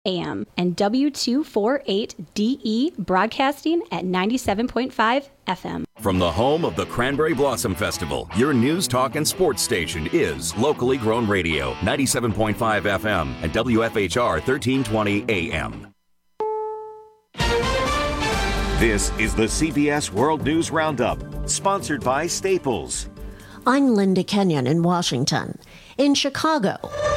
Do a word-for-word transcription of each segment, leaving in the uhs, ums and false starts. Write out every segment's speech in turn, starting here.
A M and W two forty-eight D E broadcasting at ninety-seven point five F M. From the home of the Cranberry Blossom Festival, your news, talk, and sports station is Locally Grown Radio, ninety-seven point five F M and W F H R thirteen twenty A M. This is the C B S World News Roundup, sponsored by Staples. I'm Linda Kenyon in Washington. In Chicago,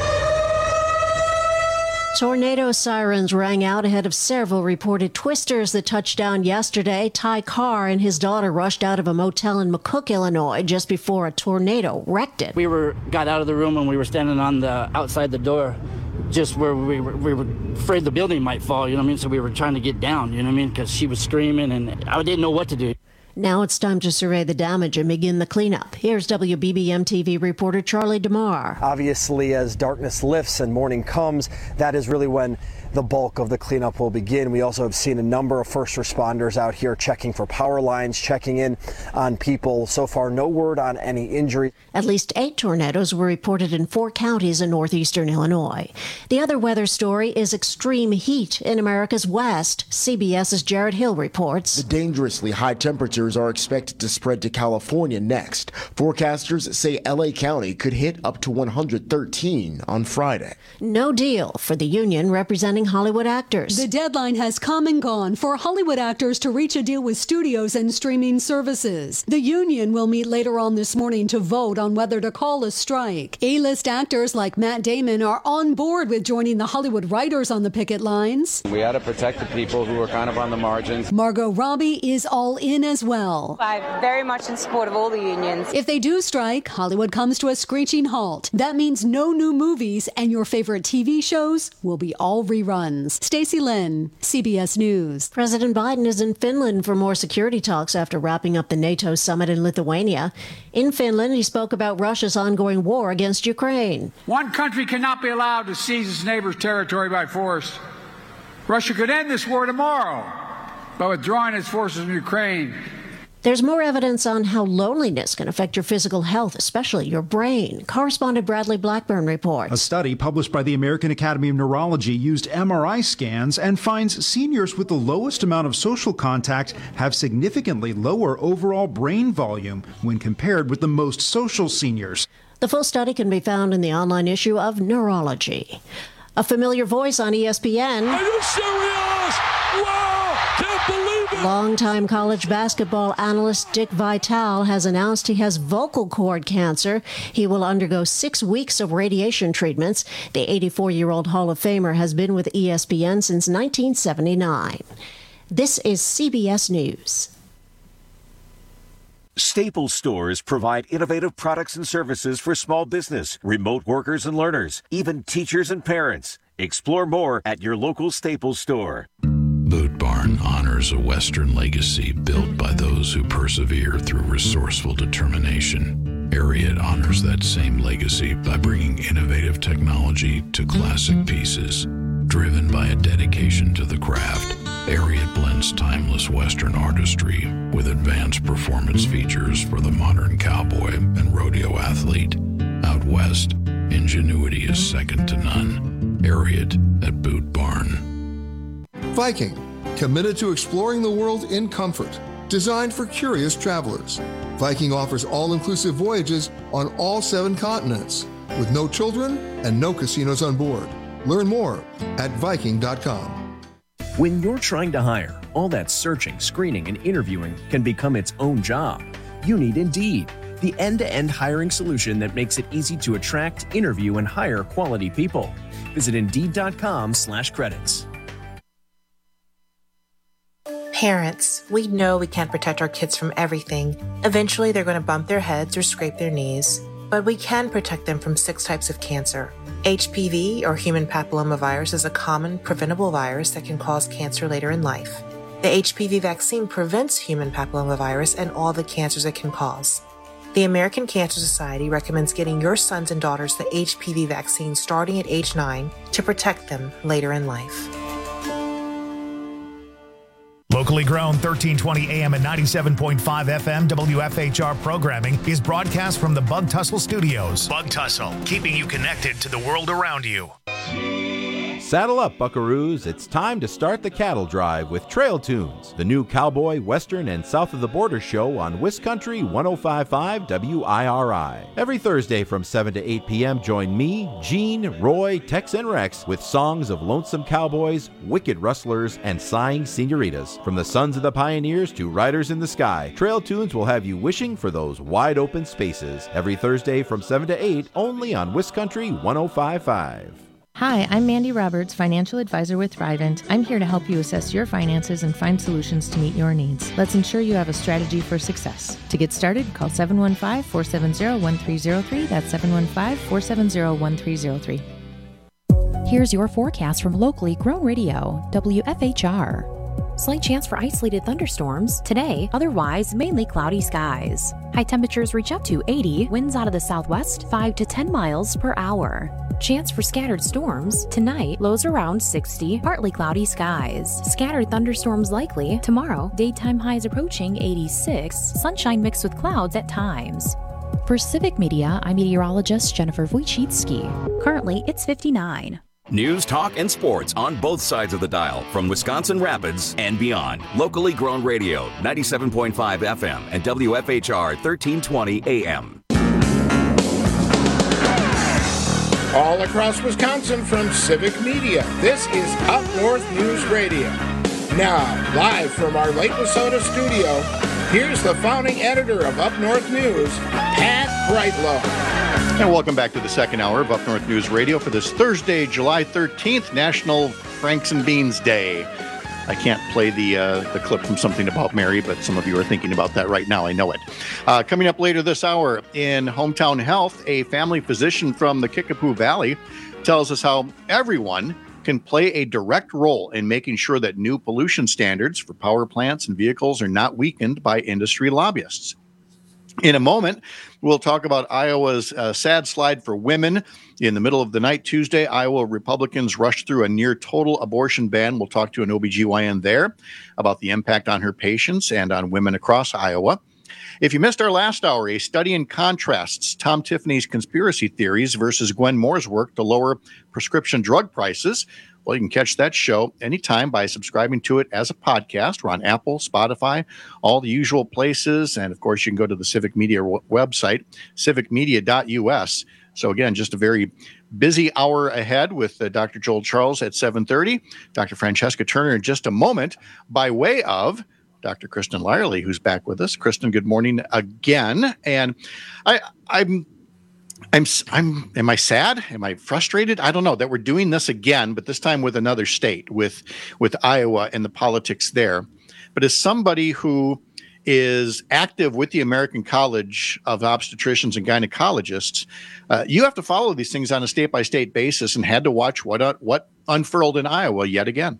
tornado sirens rang out ahead of several reported twisters that touched down yesterday. Ty Carr and his daughter rushed out of a motel in McCook, Illinois, just before a tornado wrecked it. We were got out of the room and we were standing on the outside the door, just where we were, we were afraid the building might fall, you know what I mean? So we were trying to get down, you know what I mean? Because she was screaming and I didn't know what to do. Now it's time to survey the damage and begin the cleanup. Here's W B B M T V reporter Charlie DeMar. Obviously, as darkness lifts and morning comes, that is really when the bulk of the cleanup will begin. We also have seen a number of first responders out here checking for power lines, checking in on people. So far, no word on any injury. At least eight tornadoes were reported in four counties in northeastern Illinois. The other weather story is extreme heat in America's West. CBS's Jared Hill reports. The dangerously high temperatures are expected to spread to California next. Forecasters say L A County could hit up to one hundred thirteen on Friday. No deal for the union representing Hollywood actors. The deadline has come and gone for Hollywood actors to reach a deal with studios and streaming services. The union will meet later on this morning to vote on whether to call a strike. A-list actors like Matt Damon are on board with joining the Hollywood writers on the picket lines. We had to protect the people who are kind of on the margins. Margot Robbie is all in as well. I'm very much in support of all the unions. If they do strike, Hollywood comes to a screeching halt. That means no new movies, and your favorite T V shows will be all reruns. Stacey Lynn, C B S News. President Biden is in Finland for more security talks after wrapping up the NATO summit in Lithuania. In Finland, he spoke about Russia's ongoing war against Ukraine. One country cannot be allowed to seize its neighbor's territory by force. Russia could end this war tomorrow by withdrawing its forces from Ukraine. There's more evidence on how loneliness can affect your physical health, especially your brain. Correspondent Bradley Blackburn reports. A study published by the American Academy of Neurology used M R I scans and finds seniors with the lowest amount of social contact have significantly lower overall brain volume when compared with the most social seniors. The full study can be found in the online issue of Neurology. A familiar voice on E S P N. Are you serious? Wow! Can't believe it! Longtime college basketball analyst Dick Vitale has announced he has vocal cord cancer. He will undergo six weeks of radiation treatments. The eighty-four-year-old Hall of Famer has been with E S P N since nineteen seventy-nine. This is C B S News. Staples stores provide innovative products and services for small business, remote workers and learners, even teachers and parents. Explore more at your local Staples store. Boot Barn honors a Western legacy built by those who persevere through resourceful determination. Ariat honors that same legacy by bringing innovative technology to classic pieces. Driven by a dedication to the craft, Ariat blends timeless Western artistry with advanced performance features for the modern cowboy and rodeo athlete. Out west, ingenuity is second to none. Ariat at Boot Barn. Viking, committed to exploring the world in comfort. Designed for curious travelers. Viking offers all-inclusive voyages on all seven continents, with no children and no casinos on board. Learn more at Viking dot com. When you're trying to hire, all that searching, screening, and interviewing can become its own job. You need Indeed, the end-to-end hiring solution that makes it easy to attract, interview, and hire quality people. Visit Indeed.com slash credits. Parents, we know we can't protect our kids from everything. Eventually, they're going to bump their heads or scrape their knees. But we can protect them from six types of cancer. H P V, or human papillomavirus, is a common preventable virus that can cause cancer later in life. The H P V vaccine prevents human papillomavirus and all the cancers it can cause. The American Cancer Society recommends getting your sons and daughters the H P V vaccine starting at age nine to protect them later in life. Locally grown thirteen twenty A M and ninety-seven point five F M W F H R programming is broadcast from the Bug Tussle Studios. Bug Tussle, keeping you connected to the world around you. C Saddle up, buckaroos. It's time to start the cattle drive with Trail Tunes, the new cowboy, western, and south of the border show on WisCountry one oh five point five W I R I. Every Thursday from seven to eight p.m., join me, Gene, Roy, Tex, and Rex with songs of lonesome cowboys, wicked rustlers, and sighing senoritas. From the sons of the pioneers to riders in the sky, Trail Tunes will have you wishing for those wide open spaces. Every Thursday from seven to eight, only on WisCountry one oh five point five. Hi, I'm Mandy Roberts, financial advisor with Thrivent. I'm here to help you assess your finances and find solutions to meet your needs. Let's ensure you have a strategy for success. To get started, call seven one five, four seven zero, one three zero three. That's seven one five, four seven zero, one three zero three. Here's your forecast from locally grown radio, W F H R. Slight chance for isolated thunderstorms today, otherwise mainly cloudy skies. High temperatures reach up to eighty, winds out of the southwest, five to ten miles per hour. Chance for scattered storms tonight, lows around sixty, partly cloudy skies. Scattered thunderstorms likely tomorrow, daytime highs approaching eighty-six, sunshine mixed with clouds at times. For Civic Media, I'm meteorologist Jennifer Wojcicki. Currently, it's fifty-nine. News, talk, and sports on both sides of the dial from Wisconsin Rapids and beyond. Locally grown radio, ninety-seven point five F M and W F H R thirteen twenty A M. All across Wisconsin from Civic Media, this is Up North News Radio. Now, live from our Lake Wissota studio, here's the founding editor of Up North News, Pat Brightlow. And welcome back to the second hour of Up North News Radio for this Thursday, July thirteenth, National Franks and Beans Day. I can't play the uh, the clip from Something About Mary, but some of you are thinking about that right now. I know it. Uh, coming up later this hour in Hometown Health, a family physician from the Kickapoo Valley tells us how everyone can play a direct role in making sure that new pollution standards for power plants and vehicles are not weakened by industry lobbyists. In a moment, we'll talk about Iowa's uh, sad slide for women. In the middle of the night Tuesday, Iowa Republicans rushed through a near total abortion ban. We'll talk to an O B G Y N there about the impact on her patients and on women across Iowa. If you missed our last hour, a study in contrasts Tom Tiffany's conspiracy theories versus Gwen Moore's work to lower prescription drug prices. Well, you can catch that show anytime by subscribing to it as a podcast. We're on Apple, Spotify, all the usual places. And, of course, you can go to the Civic Media w- website, civic media dot U S. So, again, just a very busy hour ahead with uh, Doctor Joel Charles at seven thirty, Doctor Francesca Turner in just a moment, by way of Doctor Kristen Lyerly, who's back with us. Kristen, good morning again. And I, I'm... I'm, I'm, am I sad? Am I frustrated? I don't know that we're doing this again, but this time with another state, with, with Iowa and the politics there. But as somebody who is active with the American College of Obstetricians and Gynecologists, uh, you have to follow these things on a state-by-state basis and had to watch what, uh, what unfurled in Iowa yet again.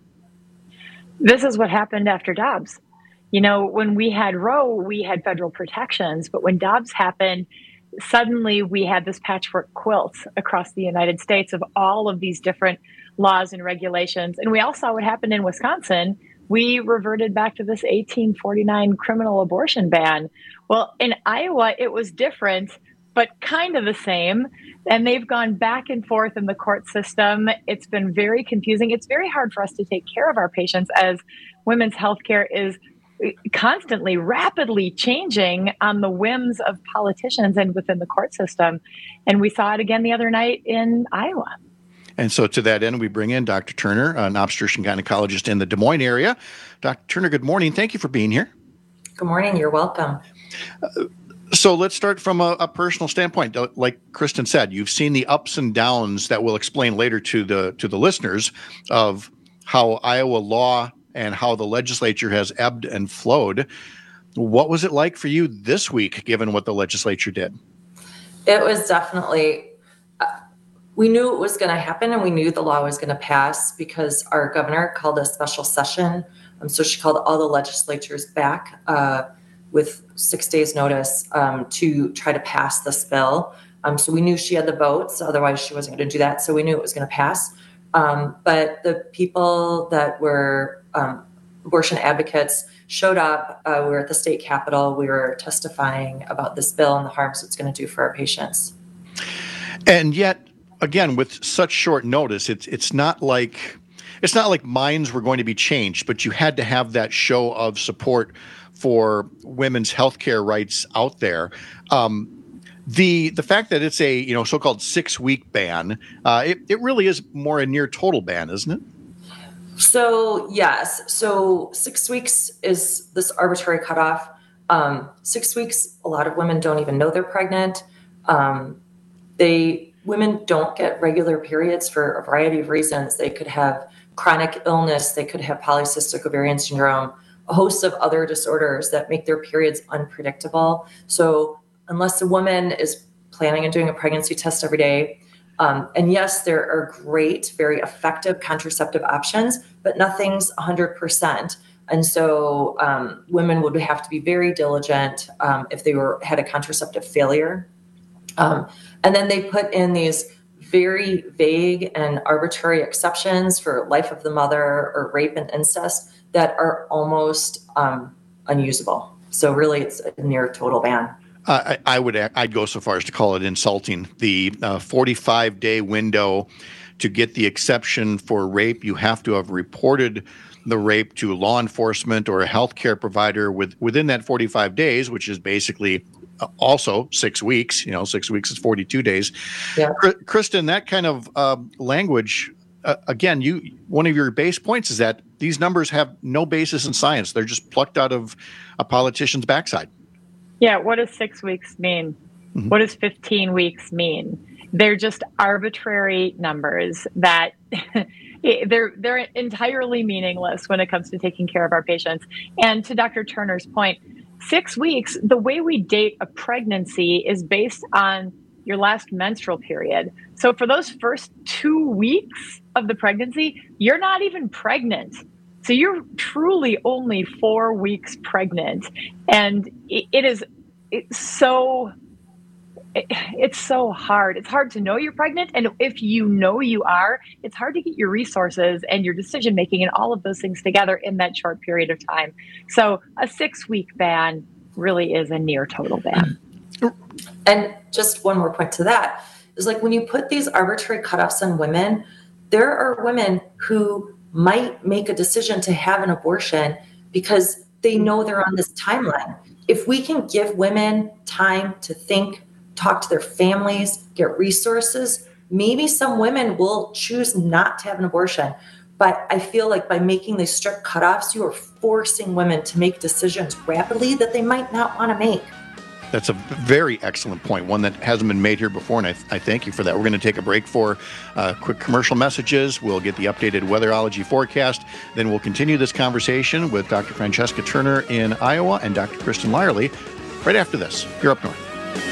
This is what happened after Dobbs. You know, when we had Roe, we had federal protections, but when Dobbs happened, suddenly we had this patchwork quilt across the United States of all of these different laws and regulations. And we all saw what happened in Wisconsin. We reverted back to this eighteen forty-nine criminal abortion ban. Well, in Iowa, it was different, but kind of the same. And they've gone back and forth in the court system. It's been very confusing. It's very hard for us to take care of our patients as women's healthcare is constantly, rapidly changing on the whims of politicians and within the court system. And we saw it again the other night in Iowa. And so to that end, we bring in Doctor Turner, an obstetrician gynecologist in the Des Moines area. Doctor Turner, good morning. Thank you for being here. Good morning. You're welcome. Uh, so let's start from a, a personal standpoint. Like Kristen said, you've seen the ups and downs that we'll explain later to the to the listeners of how Iowa law and how the legislature has ebbed and flowed. What was it like for you this week, given what the legislature did? It was definitely, uh, we knew it was going to happen and we knew the law was going to pass because our governor called a special session. Um, so she called all the legislatures back uh, with six days notice um, to try to pass this bill. Um, so we knew she had the votes, otherwise she wasn't going to do that. So we knew it was going to pass. Um, but the people that were um, abortion advocates showed up. Uh, we were at the state capitol. We were testifying about this bill and the harms it's going to do for our patients. And yet, again, with such short notice, it's it's not like it's not like minds were going to be changed, but you had to have that show of support for women's health care rights out there. Um, the the fact that it's a you know so-called six-week ban, uh, it, it really is more a near total ban, isn't it? So, yes. So six weeks is this arbitrary cutoff. Um, six weeks, a lot of women don't even know they're pregnant. Um, they women don't get regular periods for a variety of reasons. They could have chronic illness. They could have polycystic ovarian syndrome, a host of other disorders that make their periods unpredictable. So unless a woman is planning on doing a pregnancy test every day, Um, and yes, there are great, very effective contraceptive options, but nothing's one hundred percent. And so um, women would have to be very diligent um, if they were had a contraceptive failure. Um, and then they put in these very vague and arbitrary exceptions for life of the mother or rape and incest that are almost um, unusable. So really, it's a near total ban. Uh, I, I would I'd go so far as to call it insulting. The uh, forty-five day window to get the exception for rape, you have to have reported the rape to law enforcement or a healthcare provider with, within that forty-five days, which is basically also six weeks. You know, six weeks is forty-two days. Yeah. Kristen, that kind of uh, language, uh, again, you one of your base points is that these numbers have no basis in science. They're just plucked out of a politician's backside. Yeah, what does six weeks mean? Mm-hmm. What does fifteen weeks mean? They're just arbitrary numbers that they're they're entirely meaningless when it comes to taking care of our patients. And to Doctor Turner's point, six weeks, the way we date a pregnancy is based on your last menstrual period. So for those first two weeks of the pregnancy, you're not even pregnant. So you're truly only four weeks pregnant. And it, it is it's so it, it's so hard. It's hard to know you're pregnant. And if you know you are, it's hard to get your resources and your decision making and all of those things together in that short period of time. So a six week ban really is a near total ban. And just one more point to that is, like, when you put these arbitrary cutoffs on women, there are women who might make a decision to have an abortion because they know they're on this timeline. If we can give women time to think, talk to their families, get resources, maybe some women will choose not to have an abortion. But I feel like by making these strict cutoffs, you are forcing women to make decisions rapidly that they might not want to make. That's a very excellent point, one that hasn't been made here before, and I, th- I thank you for that. We're going to take a break for uh, quick commercial messages. We'll get the updated weatherology forecast. Then we'll continue this conversation with Doctor Francesca Turner in Iowa and Doctor Kristen Lyerly right after this. You're Up North.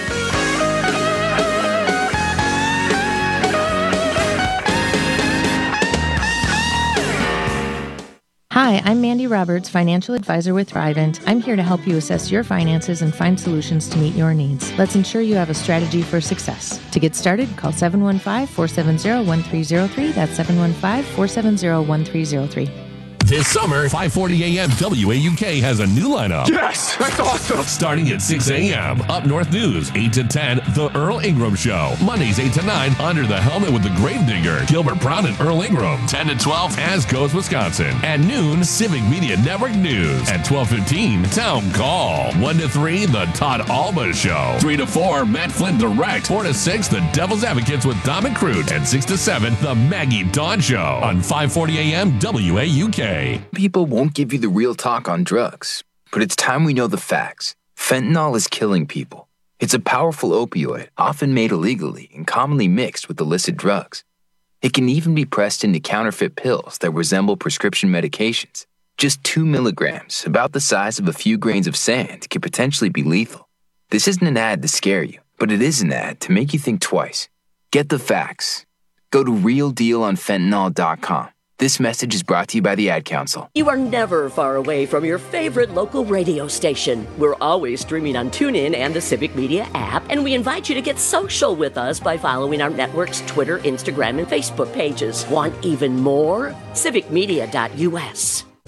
Hi, I'm Mandy Roberts, financial advisor with Thrivent. I'm here to help you assess your finances and find solutions to meet your needs. Let's ensure you have a strategy for success. To get started, call seven one five, four seven zero, one three zero three. That's seven one five, four seven zero, one three zero three. This summer, five forty a.m. W A U K has a new lineup. Yes, that's awesome. Starting at six a.m. Up North News, eight to ten, The Earl Ingram Show. Mondays, eight to nine, Under the Helmet with the Gravedigger, Gilbert Brown and Earl Ingram. ten to twelve, As Goes Wisconsin. At noon, Civic Media Network News. At twelve fifteen, Town Call. one to three, The Todd Alba Show. three to four, Matt Flynn Direct. four to six, The Devil's Advocates with Dominic Crute. And six to seven, The Maggie Dawn Show. On five forty a.m. W A U K. People won't give you the real talk on drugs, but it's time we know the facts. Fentanyl is killing people. It's a powerful opioid, often made illegally and commonly mixed with illicit drugs. It can even be pressed into counterfeit pills that resemble prescription medications. Just two milligrams, about the size of a few grains of sand, can potentially be lethal. This isn't an ad to scare you, but it is an ad to make you think twice. Get the facts. Go to real deal on fentanyl dot com. This message is brought to you by the Ad Council. You are never far away from your favorite local radio station. We're always streaming on TuneIn and the Civic Media app, and we invite you to get social with us by following our network's Twitter, Instagram, and Facebook pages. Want even more? civic media dot U S.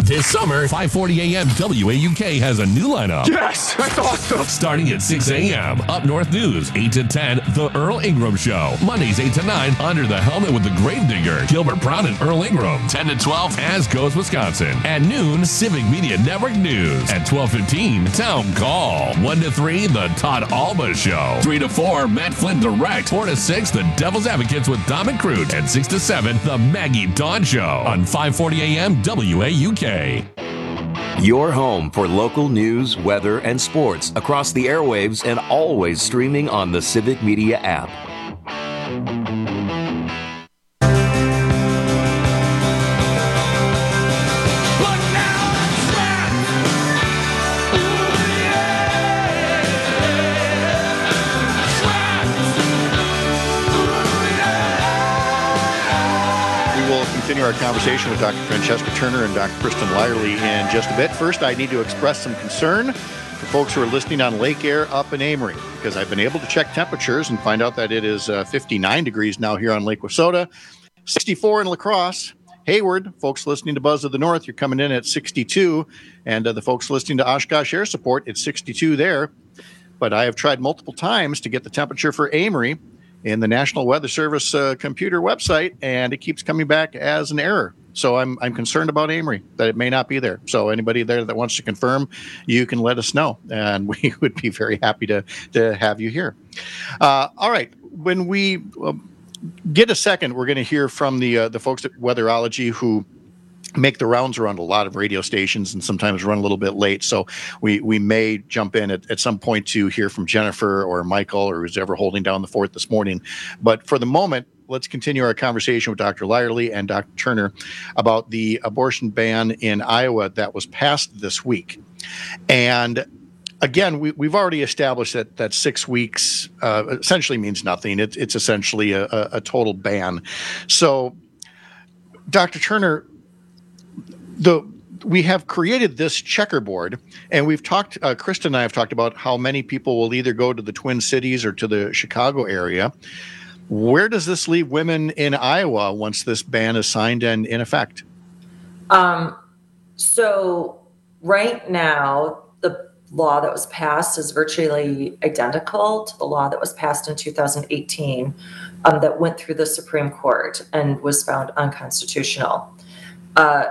This summer, five forty a.m. W A U K has a new lineup. Yes, that's awesome. Starting at six a.m. Up North News, eight to ten, The Earl Ingram Show. Mondays, eight to nine, Under the Helmet with the Gravedigger, Gilbert Brown and Earl Ingram. ten to twelve, As Goes Wisconsin. At noon, Civic Media Network News. At twelve fifteen, Town Call. one to three, The Todd Alba Show. three to four, Matt Flynn Direct. four to six, The Devil's Advocates with Dom and Crute. And six to seven, The Maggie Dawn Show. On five forty a.m. W A U K. Your home for local news, weather, and sports across the airwaves and always streaming on the Civic Media app. Continue our conversation with Doctor Francesca Turner and Doctor Kristen Lyerly in just a bit. First, I need to express some concern for folks who are listening on Lake Air up in Amory, because I've been able to check temperatures and find out that it is uh, fifty-nine degrees now here on Lake Wissota, sixty-four in La Crosse. Hayward, folks listening to Buzz of the North, you're coming in at sixty-two, and uh, the folks listening to Oshkosh Air Support, it's sixty-two there. But I have tried multiple times to get the temperature for Amory in the National Weather Service uh, computer website, and it keeps coming back as an error. So I'm I'm concerned about Amory, that it may not be there. So anybody there that wants to confirm, you can let us know, and we would be very happy to, to have you here. Uh, all right, when we uh, get a second, we're going to hear from the uh, the folks at Weatherology who make the rounds around a lot of radio stations and sometimes run a little bit late. So we we may jump in at, at some point to hear from Jennifer or Michael or who's ever holding down the fort this morning. But for the moment, let's continue our conversation with Doctor Lyerly and Doctor Turner about the abortion ban in Iowa that was passed this week. And again, we, we've already established that that six weeks uh, essentially means nothing. It, it's essentially a, a, a total ban. So, Doctor Turner, The we have created this checkerboard, and we've talked, uh, Kristen and I have talked about how many people will either go to the Twin Cities or to the Chicago area. Where does this leave women in Iowa once this ban is signed and in effect? Um, so right now, the law that was passed is virtually identical to the law that was passed in two thousand eighteen um, that went through the Supreme Court and was found unconstitutional. Uh,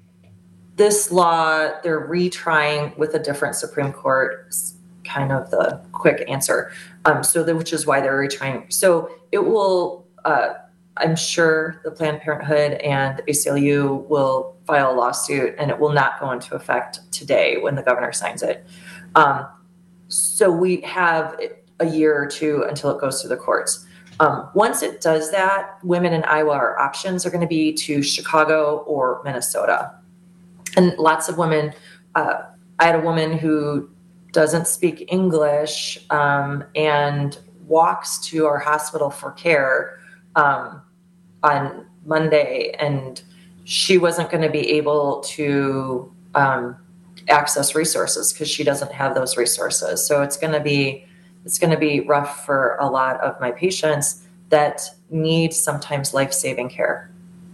This law, they're retrying with a different Supreme Court, is kind of the quick answer. Um, so, the, which is why they're retrying. So, it will, uh, I'm sure the Planned Parenthood and A C L U will file a lawsuit, and it will not go into effect today when the governor signs it. Um, so, we have a year or two until it goes to the courts. Um, once it does that, women in Iowa, our options are going to be to Chicago or Minnesota. And lots of women, uh, I had a woman who doesn't speak English um, and walks to our hospital for care um, on Monday, and she wasn't going to be able to um, access resources because she doesn't have those resources. So it's going to be it's going to be rough for a lot of my patients that need sometimes life-saving care.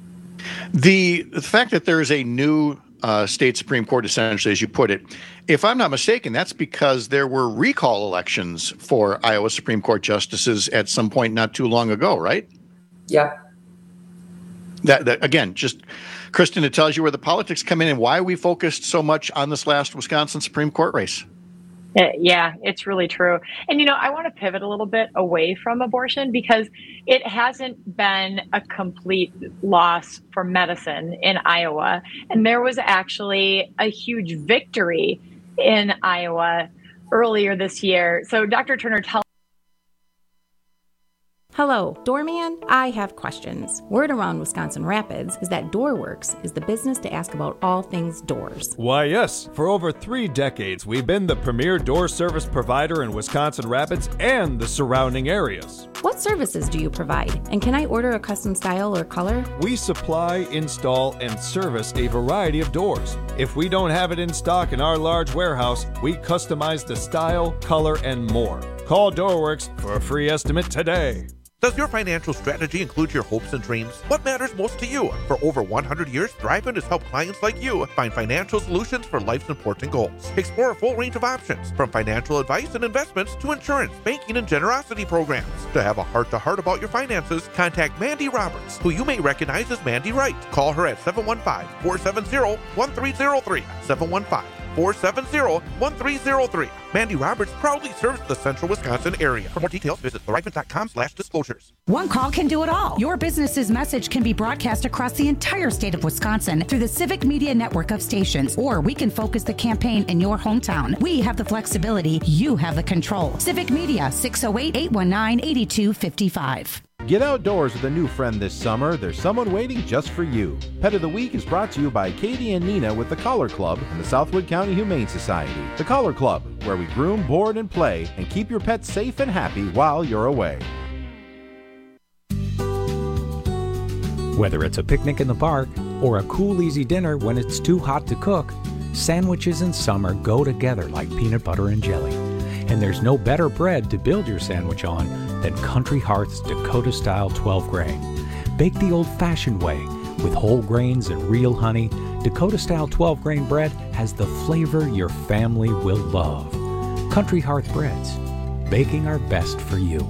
The, the fact that there is a new Uh, state Supreme Court, essentially, as you put it. If I'm not mistaken, that's because there were recall elections for Iowa Supreme Court justices at some point not too long ago, right? Yeah. That, that again, just, Kristen, it tells you where the politics come in and why we focused so much on this last Wisconsin Supreme Court race. Yeah, it's really true. And, you know, I want to pivot a little bit away from abortion because it hasn't been a complete loss for medicine in Iowa. And there was actually a huge victory in Iowa earlier this year. So, Doctor Turner, tell Hello, Doorman. I have questions. Word around Wisconsin Rapids is that DoorWorks is the business to ask about all things doors. Why, yes. For over three decades, we've been the premier door service provider in Wisconsin Rapids and the surrounding areas. What services do you provide? And can I order a custom style or color? We supply, install, and service a variety of doors. If we don't have it in stock in our large warehouse, we customize the style, color, and more. Call DoorWorks for a free estimate today. Does your financial strategy include your hopes and dreams? What matters most to you? For over one hundred years, Thrivent has helped clients like you find financial solutions for life's important goals. Explore a full range of options, from financial advice and investments to insurance, banking, and generosity programs. To have a heart-to-heart about your finances, contact Mandy Roberts, who you may recognize as Mandy Wright. Call her at seven one five, four seven zero, one three zero three, seven one five, four seven zero, one three zero three. Mandy Roberts proudly serves the central Wisconsin area. For more details, visit thrivent.com slash disclosures. One call can do it all. Your business's message can be broadcast across the entire state of Wisconsin through the Civic Media network of stations, or we can focus the campaign in your hometown. We have the flexibility. You have the control. Civic Media, six oh eight, eight one nine, eight two five five. Get outdoors with a new friend this summer. There's someone waiting just for you. Pet of the Week is brought to you by Katie and Nina with the Collar Club and the Southwood County Humane Society. The Collar Club, where we groom, board, and play, and keep your pets safe and happy while you're away. Whether it's a picnic in the park or a cool, easy dinner when it's too hot to cook, sandwiches in summer go together like peanut butter and jelly. And there's no better bread to build your sandwich on than Country Hearth's Dakota-style twelve grain. Baked the old-fashioned way with whole grains and real honey, Dakota-style twelve grain bread has the flavor your family will love. Country Hearth Breads, baking our best for you.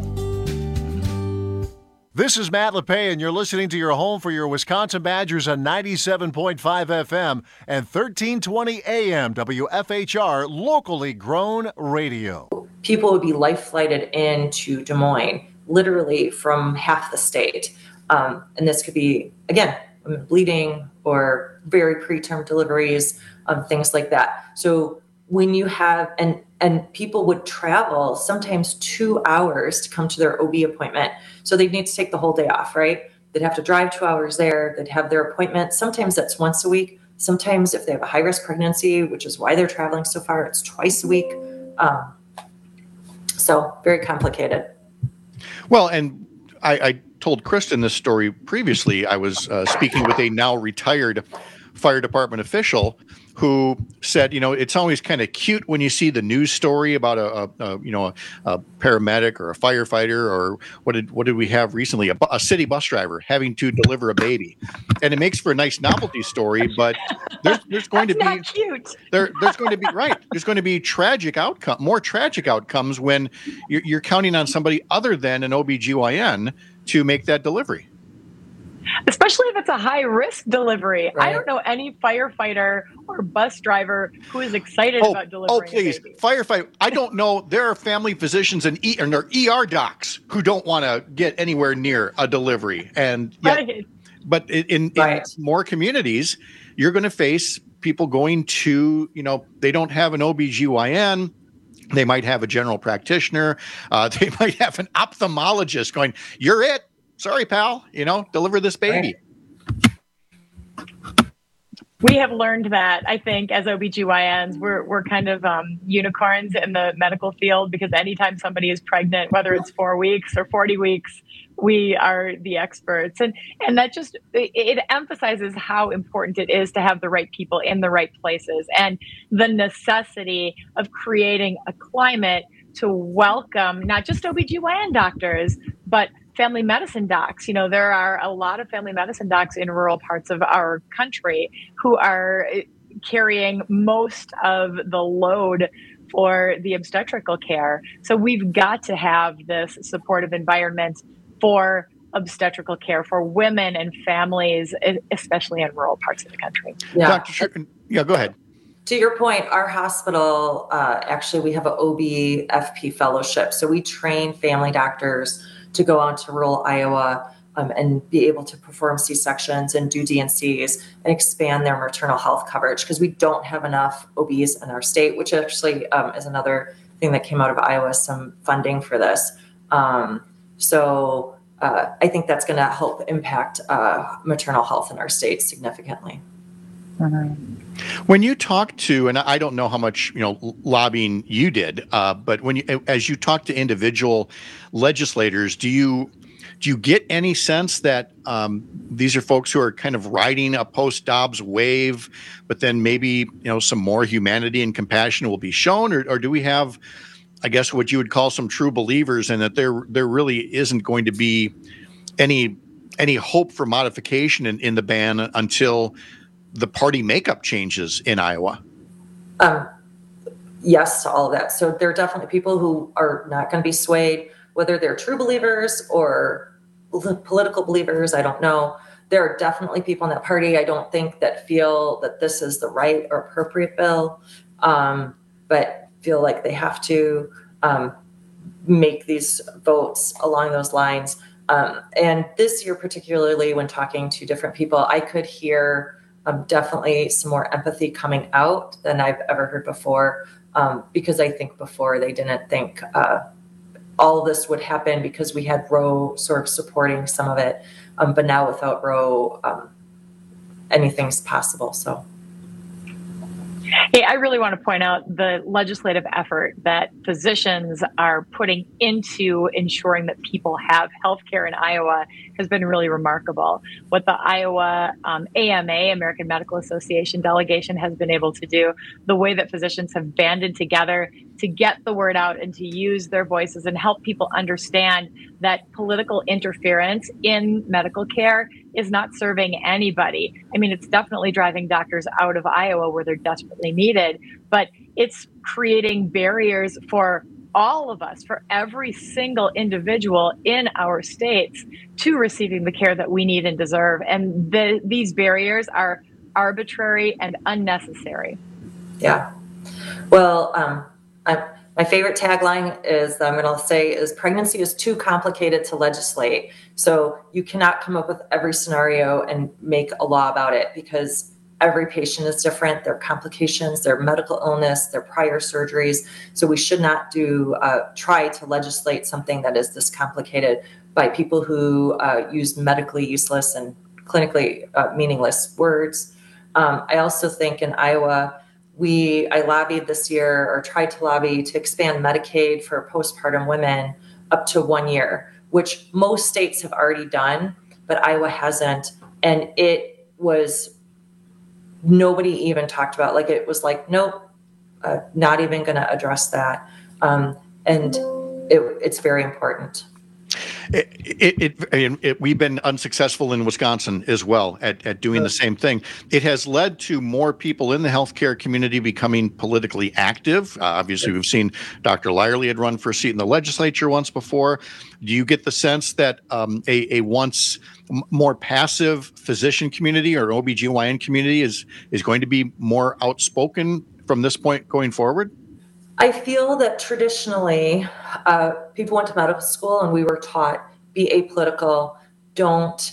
This is Matt LePay, and you're listening to your home for your Wisconsin Badgers on ninety-seven point five F M and thirteen twenty A M W F H R, locally grown radio. People would be life-flighted into Des Moines, literally from half the state. Um, and this could be, again, women bleeding or very preterm deliveries, um, things like that. So when you have, and and people would travel sometimes two hours to come to their O B appointment. So they'd need to take the whole day off, right? They'd have to drive two hours there. They'd have their appointment. Sometimes that's once a week. Sometimes if they have a high-risk pregnancy, which is why they're traveling so far, it's twice a week. Um, so very complicated. Well, and I, I told Kristen this story previously. I was uh, speaking with a now retired fire department official who said, you know, it's always kind of cute when you see the news story about a, a, a you know, a, a paramedic or a firefighter, or what did what did we have recently? A, bu- a city bus driver having to deliver a baby, and it makes for a nice novelty story. But there's there's going That's to be not cute. there there's going to be right there's going to be tragic outcome more tragic outcomes when you're, you're counting on somebody other than an O B G Y N to make that delivery. Especially if it's a high risk delivery. Right. I don't know any firefighter or bus driver who is excited Oh, about delivering. oh, please, a baby. firefight. I don't know. There are family physicians and, e- and there are E R docs who don't want to get anywhere near a delivery. And yet, Right. but in, in, in more communities, you're going to face people going to, you know, they don't have an O B G Y N. They might have a general practitioner. Uh, they might have an ophthalmologist going, "You're it. Sorry, pal. You know, deliver this baby." We have learned that, I think, as O B G Y Ns, we're we're kind of um, unicorns in the medical field, because anytime somebody is pregnant, whether it's four weeks or forty weeks, we are the experts. And and that just, it, it emphasizes how important it is to have the right people in the right places, and the necessity of creating a climate to welcome not just O B G Y N doctors, but family medicine docs. You know, there are a lot of family medicine docs in rural parts of our country who are carrying most of the load for the obstetrical care. So we've got to have this supportive environment for obstetrical care for women and families, especially in rural parts of the country. Yeah. Doctor Sherman, yeah, go ahead. To your point, our hospital, uh, actually, we have an O B F P fellowship. So we train family doctors to go out to rural Iowa um, and be able to perform C-sections and do D N Cs and expand their maternal health coverage, because we don't have enough O Bs in our state, which actually um, is another thing that came out of Iowa, some funding for this. Um, so uh, I think that's going to help impact uh, maternal health in our state significantly. When you talk to, and I don't know how much, you know, lobbying you did, uh, but when you, as you talk to individual legislators, do you do you get any sense that um, these are folks who are kind of riding a post-Dobbs wave, but then maybe, you know, some more humanity and compassion will be shown, or, or do we have I guess, what you would call some true believers, and that there there really isn't going to be any any hope for modification in, in the ban until the party makeup changes in Iowa. Um, yes to all of that. So there are definitely people who are not going to be swayed, whether they're true believers or political believers, I don't know. There are definitely people in that party, I don't think, that feel that this is the right or appropriate bill, um, but feel like they have to um, make these votes along those lines. Um, and this year, particularly when talking to different people, I could hear um, definitely some more empathy coming out than I've ever heard before, um, because I think before they didn't think uh, all of this would happen because we had Roe sort of supporting some of it. Um, but now without Roe, um, anything's possible. So. Hey, I really want to point out the legislative effort that physicians are putting into ensuring that people have health care in Iowa has been really remarkable. What the Iowa um, A M A, American Medical Association delegation, has been able to do, the way that physicians have banded together to get the word out and to use their voices and help people understand that political interference in medical care is not serving anybody. I mean, it's definitely driving doctors out of Iowa where they're desperately needed, but it's creating barriers for all of us, for every single individual in our states to receiving the care that we need and deserve. And the, these barriers are arbitrary and unnecessary. Yeah. Well, um, I, my favorite tagline is, that I'm going to say, is pregnancy is too complicated to legislate. So you cannot come up with every scenario and make a law about it, because every patient is different, their complications, their medical illness, their prior surgeries. So we should not do uh, try to legislate something that is this complicated by people who uh, use medically useless and clinically uh, meaningless words. Um, I also think in Iowa, we I lobbied this year, or tried to lobby, to expand Medicaid for postpartum women up to one year, which most states have already done, but Iowa hasn't. And it was nobody even talked about, like, it was like, nope, uh, not even going to address that. Um, and it, it's very important. It, it, it, it, we've been unsuccessful in Wisconsin as well at, at doing the same thing. It has led to more people in the healthcare community becoming politically active. Uh, obviously, we've seen Doctor Lyerly had run for a seat in the legislature once before. Do you get the sense that um, a, a once more passive physician community or O B G Y N community is is going to be more outspoken from this point going forward? I feel that traditionally, uh, people went to medical school and we were taught, be apolitical, don't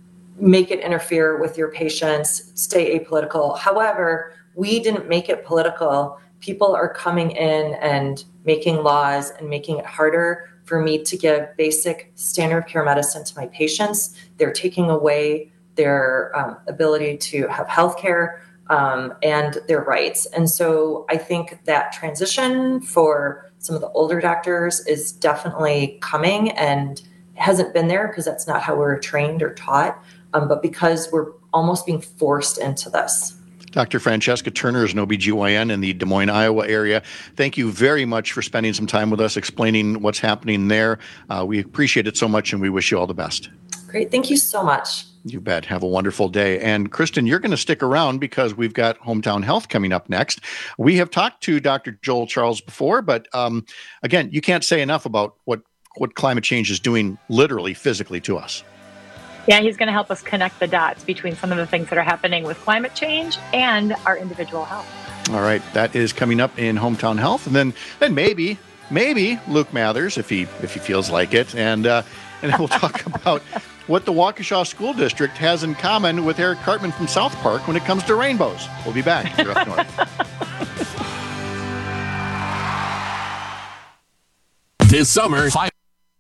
make it interfere with your patients, stay apolitical. However, we didn't make it political. People are coming in and making laws and making it harder for me to give basic standard of care medicine to my patients. They're taking away their um, ability to have health care. Um, and their rights. And so I think that transition for some of the older doctors is definitely coming, and hasn't been there because that's not how we're trained or taught, um, but because we're almost being forced into this. Doctor Francesca Turner is an O B G Y N in the Des Moines, Iowa area. Thank you very much for spending some time with us, explaining what's happening there. Uh, we appreciate it so much, and we wish you all the best. Great. Thank you so much. You bet. Have a wonderful day. And Kristen, you're going to stick around because we've got Hometown Health coming up next. We have talked to Doctor Joel Charles before, but um, again, you can't say enough about what, what climate change is doing literally, physically to us. Yeah, he's going to help us connect the dots between some of the things that are happening with climate change and our individual health. All right. That is coming up in Hometown Health. And then, then maybe, maybe Luke Mathers, if he, if he feels like it. And, uh, and then we'll talk about what the Waukesha School District has in common with Eric Cartman from South Park when it comes to rainbows. We'll be back. You're up north. This summer, five.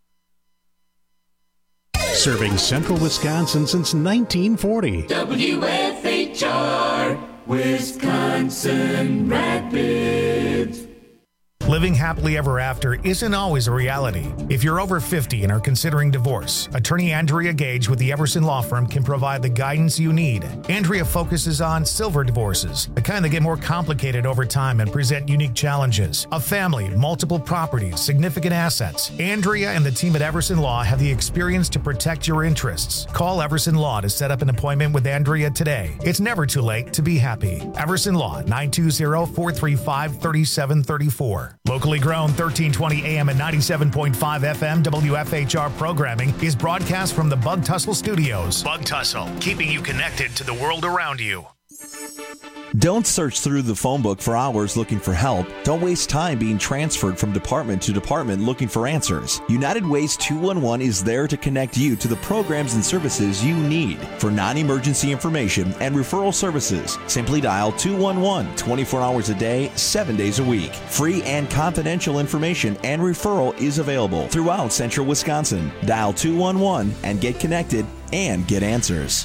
Serving central Wisconsin since nineteen forty. W F H R, Wisconsin Rapids. Living happily ever after isn't always a reality. If you're over fifty and are considering divorce, attorney Andrea Gage with the Everson Law Firm can provide the guidance you need. Andrea focuses on silver divorces, the kind that get more complicated over time and present unique challenges. A family, multiple properties, significant assets. Andrea and the team at Everson Law have the experience to protect your interests. Call Everson Law to set up an appointment with Andrea today. It's never too late to be happy. Everson Law, nine two zero, four three five, three seven three four. Locally grown, thirteen twenty A M and ninety-seven point five F M W F H R programming is broadcast from the Bug Tussle Studios. Bug Tussle, keeping you connected to the world around you. Don't search through the phone book for hours looking for help. Don't waste time being transferred from department to department looking for answers. United Ways two one one is there to connect you to the programs and services you need. For non-emergency information and referral services, simply dial two one one twenty-four hours a day, seven days a week. Free and confidential information and referral is available throughout central Wisconsin. Dial two one one and get connected and get answers.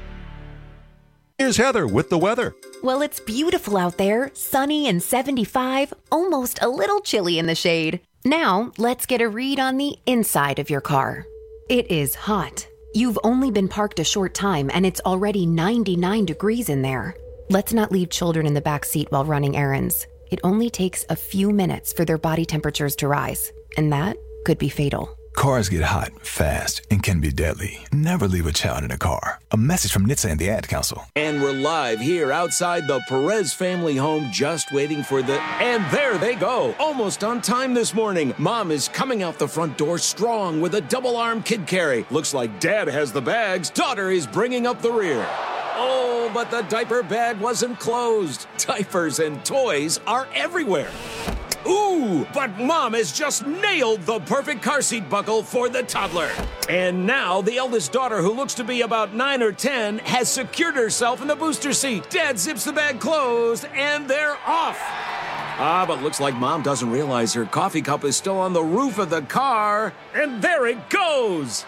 Here's Heather with the weather. Well, it's beautiful out there, sunny and seventy-five, almost a little chilly in the shade. Now, let's get a read on the inside of your car. It is hot. You've only been parked a short time and it's already ninety-nine degrees in there. Let's not leave children in the back seat while running errands. It only takes a few minutes for their body temperatures to rise, and that could be fatal. Cars get hot, fast, and can be deadly. Never leave a child in a car. A message from N H T S A and the Ad Council. And we're live here outside the Perez family home, just waiting for the... And there they go! Almost on time this morning. Mom is coming out the front door strong with a double-arm kid carry. Looks like Dad has the bags. Daughter is bringing up the rear. Oh, but the diaper bag wasn't closed. Diapers and toys are everywhere. Ooh, but Mom has just nailed the perfect car seat buckle for the toddler. And now the eldest daughter, who looks to be about nine or ten, has secured herself in the booster seat. Dad zips the bag closed, and they're off. Ah, but looks like Mom doesn't realize her coffee cup is still on the roof of the car. And there it goes.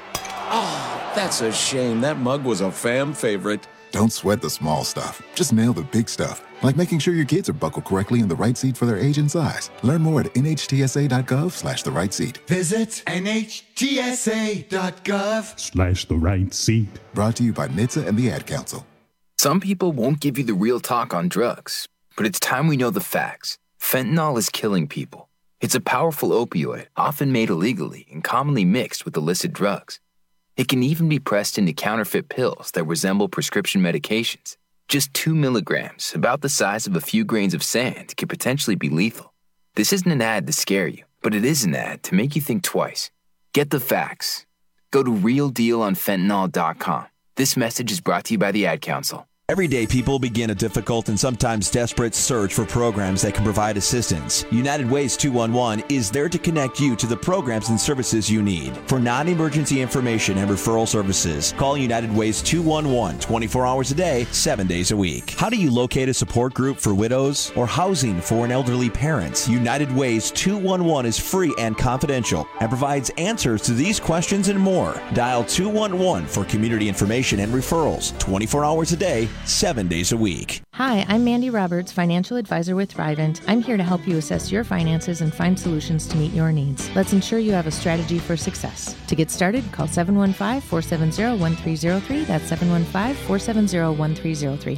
Oh, that's a shame. That mug was a fam favorite. Don't sweat the small stuff. Just nail the big stuff, like making sure your kids are buckled correctly in the right seat for their age and size. Learn more at N H T S A dot gov slash the right seat. Visit N H T S A dot gov slash the right seat. Brought to you by N H T S A and the Ad Council. Some people won't give you the real talk on drugs, but it's time we know the facts. Fentanyl is killing people. It's a powerful opioid, often made illegally and commonly mixed with illicit drugs. It can even be pressed into counterfeit pills that resemble prescription medications. Just two milligrams, about the size of a few grains of sand, could potentially be lethal. This isn't an ad to scare you, but it is an ad to make you think twice. Get the facts. Go to real deal on fentanyl dot com. This message is brought to you by the Ad Council. Every day, people begin a difficult and sometimes desperate search for programs that can provide assistance. United Ways two one one is there to connect you to the programs and services you need. For non-emergency information and referral services, call United Ways two one one twenty-four hours a day, seven days a week. How do you locate a support group for widows or housing for an elderly parent? United Ways two one one is free and confidential and provides answers to these questions and more. Dial two one one for community information and referrals, twenty-four hours a day, seven days a week. Hi, I'm Mandy Roberts, financial advisor with Thrivent. I'm here to help you assess your finances and find solutions to meet your needs. Let's ensure you have a strategy for success. To get started, call seven one five, four seven zero, one three zero three. That's seven one five, four seven zero, one three zero three.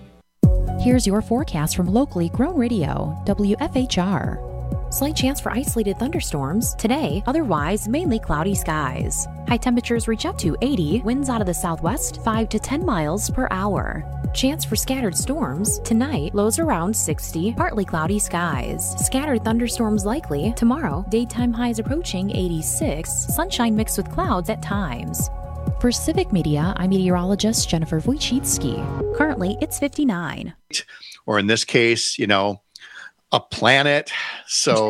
Here's your forecast from locally grown radio, W F H R. Slight chance for isolated thunderstorms today, otherwise mainly cloudy skies. High temperatures reach up to eighty, winds out of the southwest, five to ten miles per hour. Chance for scattered storms tonight, lows around sixty, partly cloudy skies. Scattered thunderstorms likely tomorrow, daytime highs approaching eighty-six, sunshine mixed with clouds at times. For Civic Media, I'm meteorologist Jennifer Wojcicki. Currently, it's fifty-nine. Or in this case, you know, a planet. So,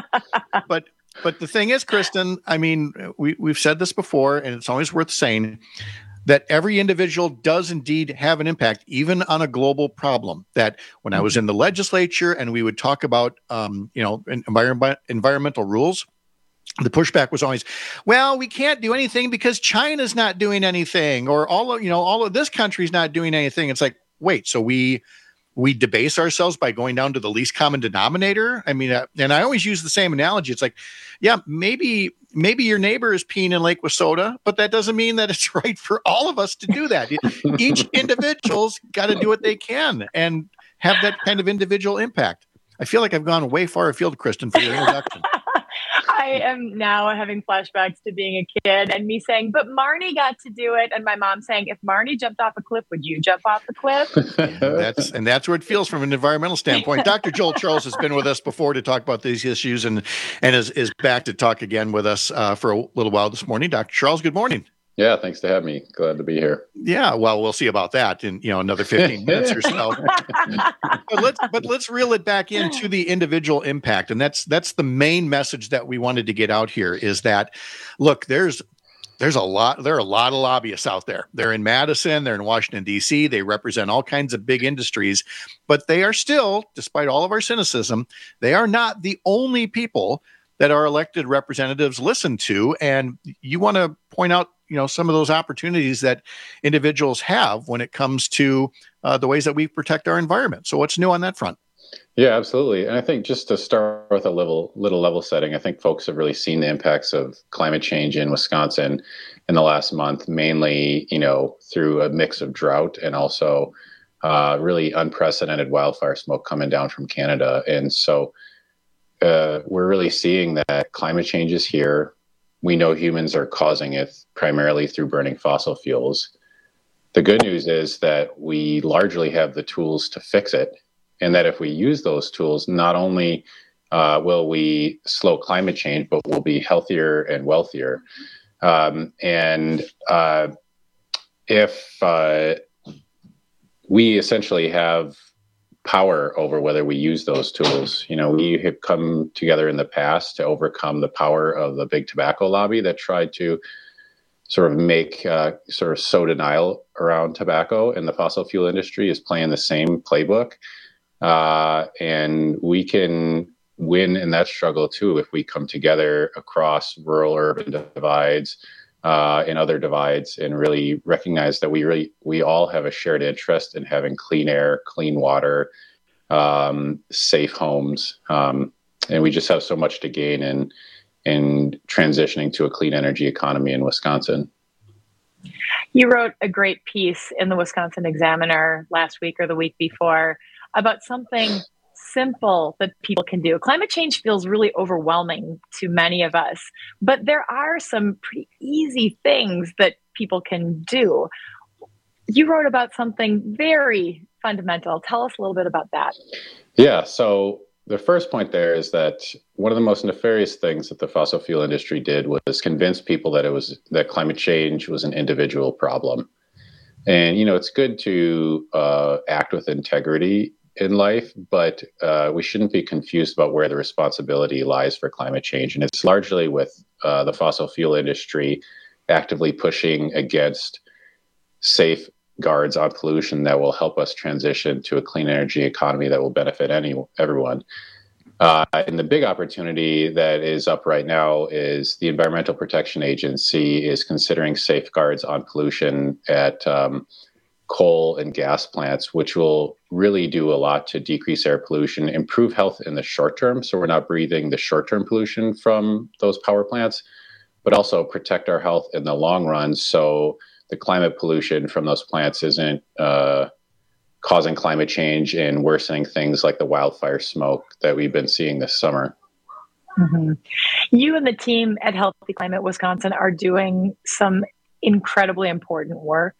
but but the thing is, Kristen, I mean, we, we've said this before, and it's always worth saying that every individual does indeed have an impact, even on a global problem. That when I was in the legislature and we would talk about, um, you know, environment, environmental rules, the pushback was always, well, we can't do anything because China's not doing anything, or all of, you know, all of this country's not doing anything. It's like, wait, so we we debase ourselves by going down to the least common denominator. I mean, uh, and I always use the same analogy. It's like, yeah, maybe maybe your neighbor is peeing in Lake Wissota, but that doesn't mean that it's right for all of us to do that. Each individual's got to do what they can and have that kind of individual impact. I feel like I've gone way far afield, Kristen, for your introduction. I am now having flashbacks to being a kid and me saying, but Marnie got to do it. And my mom saying, if Marnie jumped off a cliff, would you jump off the cliff? And that's, and that's where it feels from an environmental standpoint. Doctor Joel Charles has been with us before to talk about these issues and, and is, is back to talk again with us uh, for a little while this morning. Doctor Charles, good morning. Yeah, thanks to have me. Glad to be here. Yeah, well, we'll see about that in, you know, another fifteen minutes or so. But let's but let's reel it back into the individual impact, and that's that's the main message that we wanted to get out here. Is that, look, there's there's a lot there are a lot of lobbyists out there. They're in Madison, they're in Washington D C. They represent all kinds of big industries, but they are still, despite all of our cynicism, they are not the only people that our elected representatives listen to. And you want to point out, you know, some of those opportunities that individuals have when it comes to uh, the ways that we protect our environment. So what's new on that front? Yeah, absolutely. And I think just to start with a little, little level setting, I think folks have really seen the impacts of climate change in Wisconsin in the last month, mainly, you know, through a mix of drought and also uh, really unprecedented wildfire smoke coming down from Canada. And so uh, we're really seeing that climate change is here. We know humans are causing it primarily through burning fossil fuels. The good news is that we largely have the tools to fix it, and that if we use those tools, not only uh, will we slow climate change, but we'll be healthier and wealthier. Um, and uh, if uh, we essentially have power over whether we use those tools. You know, we have come together in the past to overcome the power of the big tobacco lobby that tried to sort of make uh, sort of sow denial around tobacco, and the fossil fuel industry is playing the same playbook. Uh, and we can win in that struggle too if we come together across rural urban divides uh, and other divides, and really recognize that we really we all have a shared interest in having clean air, clean water, um, safe homes, um, and we just have so much to gain in in transitioning to a clean energy economy in Wisconsin. You wrote a great piece in the Wisconsin Examiner last week or the week before about something simple that people can do. Climate change feels really overwhelming to many of us, but there are some pretty easy things that people can do. You wrote about something very fundamental. Tell us a little bit about that. Yeah, so the first point there is that one of the most nefarious things that the fossil fuel industry did was convince people that it was that climate change was an individual problem. And, you know, it's good to uh, act with integrity in life, but uh, we shouldn't be confused about where the responsibility lies for climate change. And it's largely with uh, the fossil fuel industry actively pushing against safeguards on pollution that will help us transition to a clean energy economy that will benefit any everyone. Uh, and the big opportunity that is up right now is the Environmental Protection Agency is considering safeguards on pollution at um, coal and gas plants, which will really do a lot to decrease air pollution, improve health in the short term, so we're not breathing the short-term pollution from those power plants, but also protect our health in the long run, so the climate pollution from those plants isn't uh, causing climate change and worsening things like the wildfire smoke that we've been seeing this summer. Mm-hmm. You and the team at Healthy Climate Wisconsin are doing some incredibly important work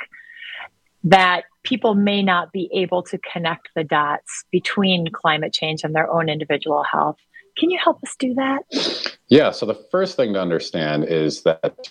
that people may not be able to connect the dots between climate change and their own individual health. Can you help us do that? Yeah, so the first thing to understand is that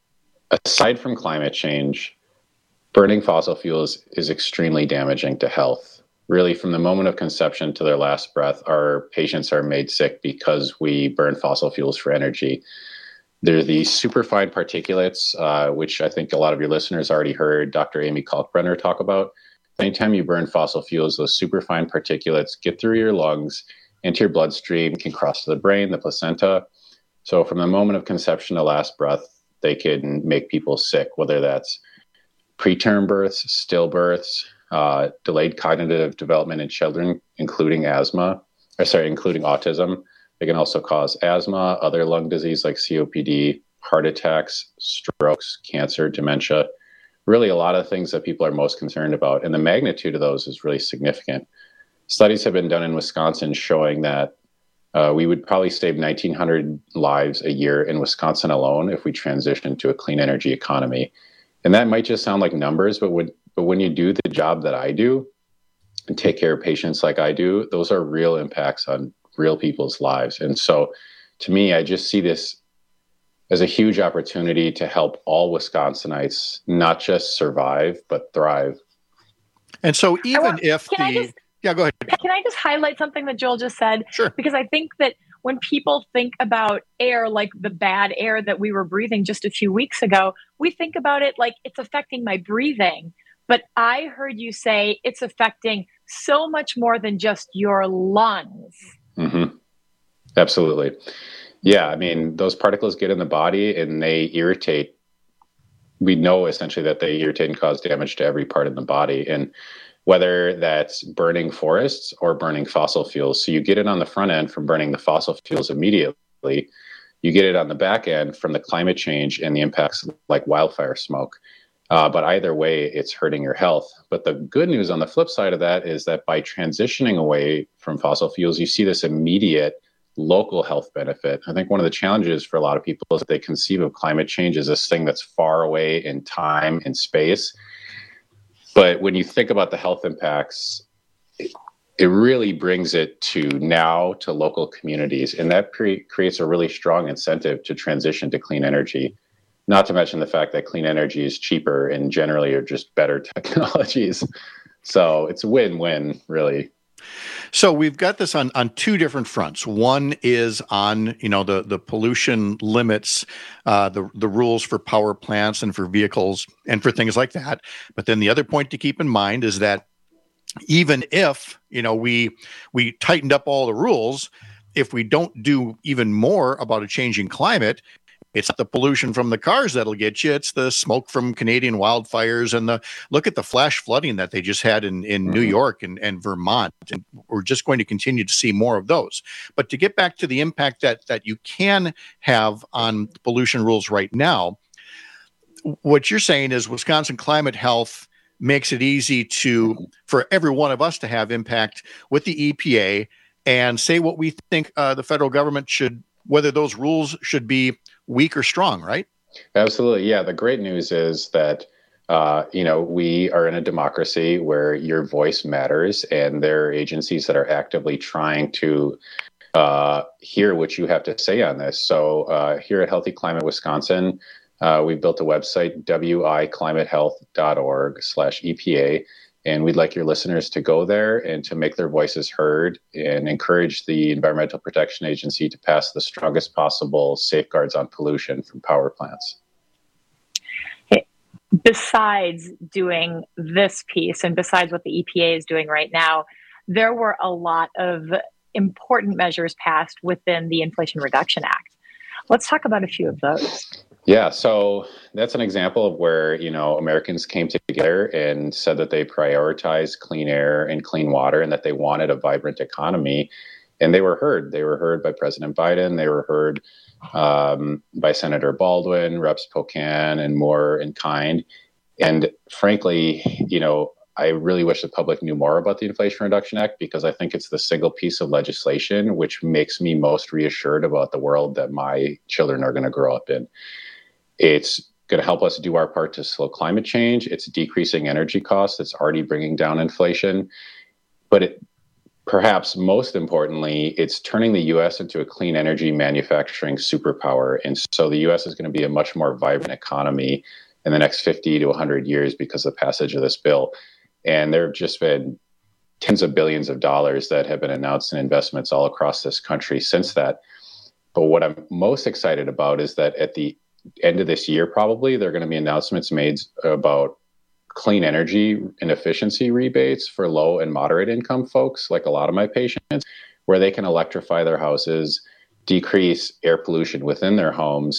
aside from climate change, burning fossil fuels is extremely damaging to health. Really, from the moment of conception to their last breath, our patients are made sick because we burn fossil fuels for energy. There are these superfine particulates, uh, which I think a lot of your listeners already heard Doctor Amy Kalkbrenner talk about. Anytime you burn fossil fuels, those superfine particulates get through your lungs, into your bloodstream, can cross to the brain, the placenta. So from the moment of conception to last breath, they can make people sick, whether that's preterm births, stillbirths, uh, delayed cognitive development in children, including asthma, or sorry, including autism. They can also cause asthma, other lung disease like C O P D, heart attacks, strokes, cancer, dementia. Really a lot of things that people are most concerned about. And the magnitude of those is really significant. Studies have been done in Wisconsin showing that uh, we would probably save nineteen hundred lives a year in Wisconsin alone if we transition to a clean energy economy. And that might just sound like numbers, but when, but when you do the job that I do and take care of patients like I do, those are real impacts on real people's lives. And so to me, I just see this as a huge opportunity to help all Wisconsinites not just survive, but thrive. And so even want, if the... Just, yeah, go ahead. Can I just highlight something that Joel just said? Sure. Because I think that when people think about air, like the bad air that we were breathing just a few weeks ago, we think about it like it's affecting my breathing. But I heard you say it's affecting so much more than just your lungs. Mm-hmm. Absolutely. Yeah, I mean, those particles get in the body and they irritate. We know essentially that they irritate and cause damage to every part of the body. And whether that's burning forests or burning fossil fuels. So you get it on the front end from burning the fossil fuels immediately. You get it on the back end from the climate change and the impacts like wildfire smoke. Uh, but either way, it's hurting your health. But the good news on the flip side of that is that by transitioning away from fossil fuels, you see this immediate local health benefit. I think one of the challenges for a lot of people is that they conceive of climate change as this thing that's far away in time and space. But when you think about the health impacts, it, it really brings it to now to local communities. And that pre- creates a really strong incentive to transition to clean energy. Not to mention the fact that clean energy is cheaper and generally are just better technologies. So it's a win-win, really. So we've got this on, on two different fronts. One is on, you know, the, the pollution limits, uh, the, the rules for power plants and for vehicles and for things like that. But then the other point to keep in mind is that even if, you know, we we tightened up all the rules, if we don't do even more about a changing climate, it's not the pollution from the cars that'll get you. It's the smoke from Canadian wildfires and the look at the flash flooding that they just had in, in mm-hmm. New York and, and Vermont. And we're just going to continue to see more of those. But to get back to the impact that that you can have on pollution rules right now, what you're saying is Wisconsin Climate Health makes it easy to for every one of us to have impact with the E P A and say what we think uh, the federal government should, whether those rules should be weak or strong, right? Absolutely. Yeah. The great news is that, uh, you know, we are in a democracy where your voice matters, and there are agencies that are actively trying to uh, hear what you have to say on this. So uh, here at Healthy Climate Wisconsin, uh, we've built a website, wi climate health dot org slash E P A. And we'd like your listeners to go there and to make their voices heard and encourage the Environmental Protection Agency to pass the strongest possible safeguards on pollution from power plants. Besides doing this piece and besides what the E P A is doing right now, there were a lot of important measures passed within the Inflation Reduction Act. Let's talk about a few of those. Yeah, so that's an example of where, you know, Americans came together and said that they prioritize clean air and clean water and that they wanted a vibrant economy. And they were heard. They were heard by President Biden. They were heard um, by Senator Baldwin, Reps Pocan, and Moore and Kind. And frankly, you know, I really wish the public knew more about the Inflation Reduction Act, because I think it's the single piece of legislation which makes me most reassured about the world that my children are going to grow up in. It's going to help us do our part to slow climate change. It's decreasing energy costs. It's already bringing down inflation. But it, perhaps most importantly, it's turning the U S into a clean energy manufacturing superpower. And so the U S is going to be a much more vibrant economy in the next fifty to one hundred years because of the passage of this bill. And there have just been tens of billions of dollars that have been announced in investments all across this country since that. But what I'm most excited about is that at the end of this year, probably, there are going to be announcements made about clean energy and efficiency rebates for low and moderate income folks, like a lot of my patients, where they can electrify their houses, decrease air pollution within their homes,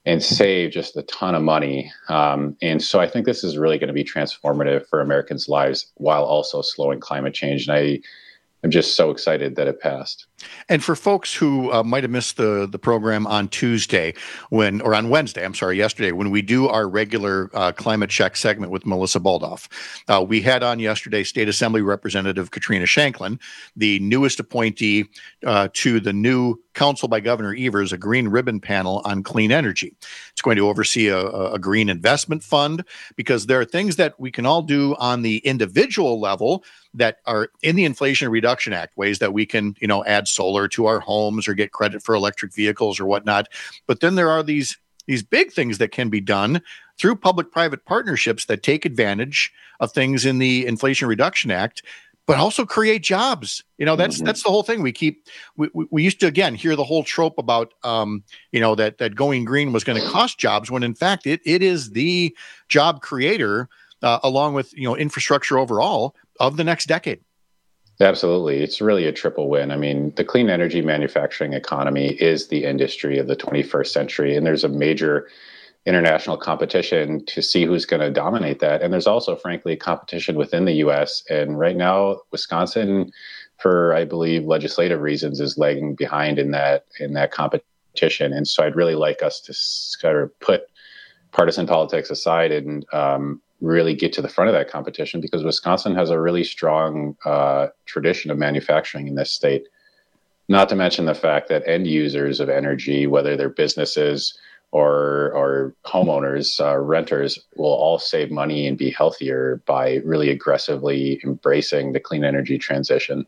and save just a ton of money. Um, and so I think this is really going to be transformative for Americans' lives while also slowing climate change. And I I'm just so excited that it passed. And for folks who uh, might have missed the the program on Tuesday, when or on Wednesday, I'm sorry, yesterday, when we do our regular uh, climate check segment with Melissa Baldoff, uh, we had on yesterday State Assembly Representative Katrina Shanklin, the newest appointee uh, to the new Council by Governor Evers, a green ribbon panel on clean energy. It's going to oversee a, a green investment fund, because there are things that we can all do on the individual level that are in the Inflation Reduction Act, ways that we can, you know, add solar to our homes or get credit for electric vehicles or whatnot. But then there are these these big things that can be done through public-private partnerships that take advantage of things in the Inflation Reduction Act, but also create jobs. You know, that's mm-hmm. that's the whole thing. We keep we, we, we used to, again, hear the whole trope about, um, you know, that that going green was going to cost jobs, when in fact it it is the job creator, uh, along with, you know, infrastructure overall, of the next decade. Absolutely. It's really a triple win. I mean, the clean energy manufacturing economy is the industry of the twenty-first century, and there's a major international competition to see who's going to dominate that. And there's also, frankly, competition within the U S. And right now, Wisconsin, for, I believe, legislative reasons, is lagging behind in that in that competition. And so I'd really like us to sort of put partisan politics aside and um, really get to the front of that competition, because Wisconsin has a really strong uh, tradition of manufacturing in this state. Not to mention the fact that end users of energy, whether they're businesses or or homeowners, uh, renters, will all save money and be healthier by really aggressively embracing the clean energy transition.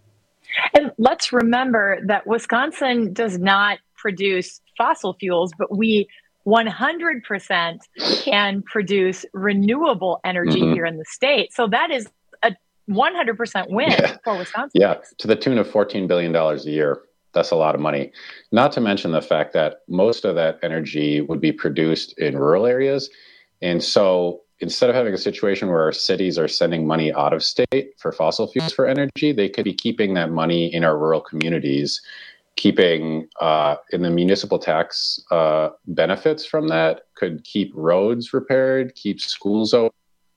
And let's remember that Wisconsin does not produce fossil fuels, but we one hundred percent can produce renewable energy mm-hmm. here in the state. So that is a one hundred percent win yeah. for Wisconsin. Yeah, to the tune of fourteen billion dollars a year. That's a lot of money. Not to mention the fact that most of that energy would be produced in rural areas. And so instead of having a situation where our cities are sending money out of state for fossil fuels for energy, they could be keeping that money in our rural communities, keeping uh, in the municipal tax uh, benefits from that, could keep roads repaired, keep schools open,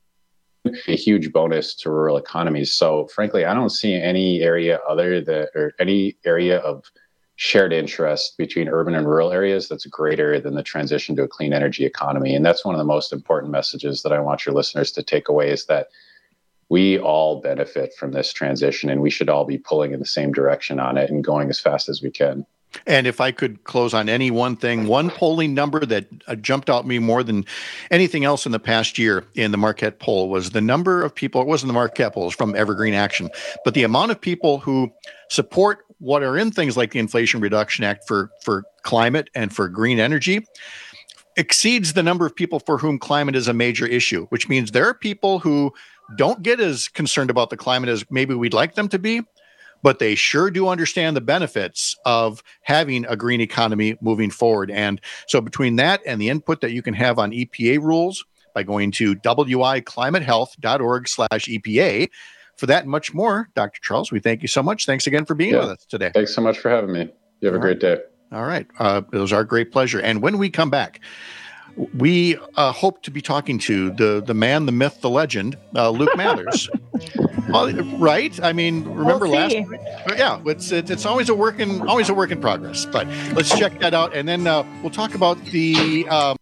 a huge bonus to rural economies. So frankly, I don't see any area other than, or any area of shared interest between urban and rural areas that's greater than the transition to a clean energy economy. And that's one of the most important messages that I want your listeners to take away, is that we all benefit from this transition, and we should all be pulling in the same direction on it and going as fast as we can. And if I could close on any one thing, one polling number that uh, jumped out at me more than anything else in the past year in the Marquette poll was the number of people, it wasn't the Marquette poll, it was from Evergreen Action, but the amount of people who support what are in things like the Inflation Reduction Act for, for climate and for green energy exceeds the number of people for whom climate is a major issue, which means there are people who don't get as concerned about the climate as maybe we'd like them to be, but they sure do understand the benefits of having a green economy moving forward. And so between that and the input that you can have on E P A rules by going to wiclimatehealth.org slash EPA, for that and much more, Doctor Charles, we thank you so much. Thanks again for being yeah. with us today. Thanks so much for having me. You have All a great right. day. All right. Uh, it was our great pleasure. And when we come back, we uh, hope to be talking to the the man, the myth, the legend, uh, Luke Mathers. Well, right? I mean, remember we'll last? Yeah, it's it's always a work in always a work in progress. But let's check that out, and then uh, we'll talk about the. Um,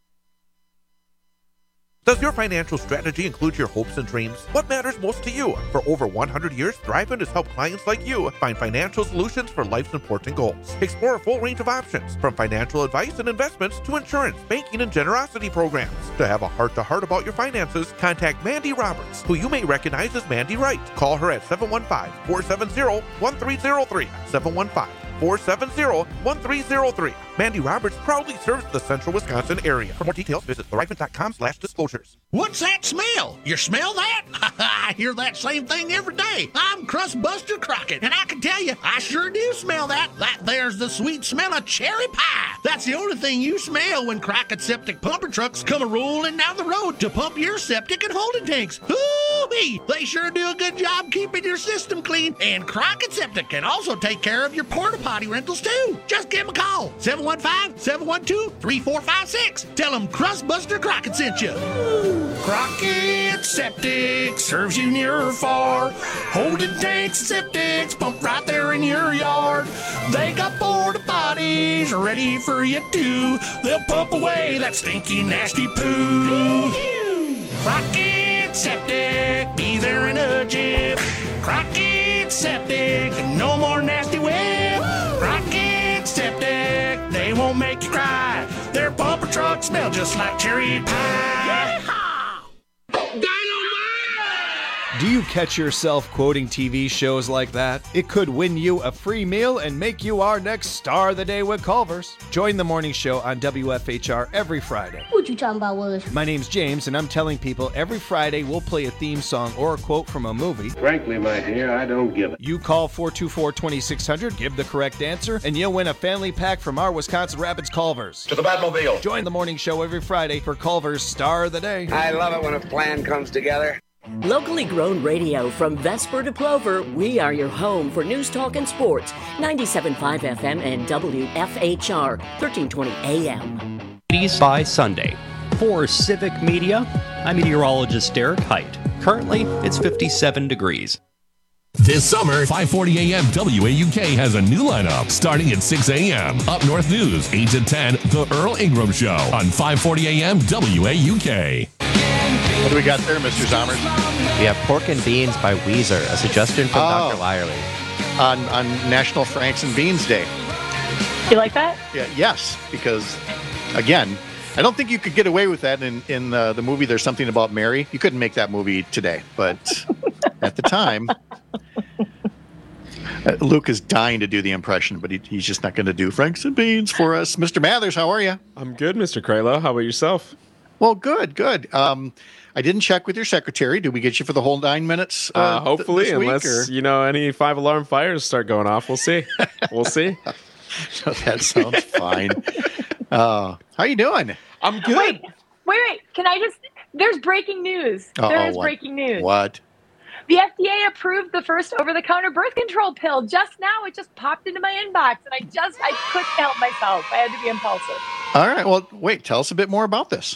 Does your financial strategy include your hopes and dreams? What matters most to you? For over one hundred years, Thrivent has helped clients like you find financial solutions for life's important goals. Explore a full range of options, from financial advice and investments to insurance, banking, and generosity programs. To have a heart-to-heart about your finances, contact Mandy Roberts, who you may recognize as Mandy Wright. Call her at seven one five, four seven zero, one three zero three, seven one five, four seven zero, one three zero three. Mandy Roberts proudly serves the central Wisconsin area. For more details, visit thrivent.com slash disclosures. What's that smell? You smell that? I hear that same thing every day. I'm Crustbuster Crockett, and I can tell you, I sure do smell that. That there's the sweet smell of cherry pie. That's the only thing you smell when Crockett septic pumper trucks come a rolling down the road to pump your septic and holding tanks. Ooh, me. They sure do a good job keeping your system clean. And Crockett Septic can also take care of your porta potty rentals too. Just give them a call. seven one five, seven one two, three four five six. Tell them Crustbuster Crockett sent you. Crockett Septic serves you near or far. Holding tanks and septics pump right there in your yard. They got porta potties ready for you too. They'll pump away that stinky, nasty poo. Crockett Septic, be there in a jiff. Crockett Septic, no more nasty whip. Crockett Septic, they won't make you cry. Their bumper trucks smell just like cherry pie. Do you catch yourself quoting T V shows like that? It could win you a free meal and make you our next star of the day with Culver's. Join the morning show on W F H R every Friday. What you talking about, Willis? My name's James, and I'm telling people every Friday we'll play a theme song or a quote from a movie. Frankly, my dear, I don't give it. You call four two four, two six zero zero, give the correct answer, and you'll win a family pack from our Wisconsin Rapids Culver's. To the Batmobile. Join the morning show every Friday for Culver's Star of the Day. I love it when a plan comes together. Locally grown radio from Vesper to Plover, we are your home for news, talk, and sports. ninety-seven point five F M and W F H R, thirteen twenty A M. By Sunday. For Civic Media, I'm meteorologist Derek Height. Currently, it's fifty-seven degrees. This summer, five forty A M W A U K has a new lineup starting at six A M Up North News, eight to ten, The Earl Ingram Show on five forty A M W A U K. What do we got there, Mister Zommers? We have Pork and Beans by Weezer, a suggestion from oh. Doctor Lyerly. On, on National Franks and Beans Day. You like that? Yeah, yes, because, again, I don't think you could get away with that in, in uh, the movie There's Something About Mary. You couldn't make that movie today, but at the time, uh, Luke is dying to do the impression, but he, he's just not going to do Franks and Beans for us. Mister Mathers, how are you? I'm good, Mister Kralo. How about yourself? Well, good, good. Um, I didn't check with your secretary. Did we get you for the whole nine minutes? Uh, uh, hopefully, th- unless week, you know any five alarm fires start going off. We'll see. We'll see. That sounds fine. Uh, how you doing? I'm good. Wait, wait, wait. Can I just? There's breaking news. Uh-oh, there is what? breaking news. What? The F D A approved the first over-the-counter birth control pill just now. It just popped into my inbox, and I just I couldn't help myself. I had to be impulsive. All right. Well, wait. Tell us a bit more about this.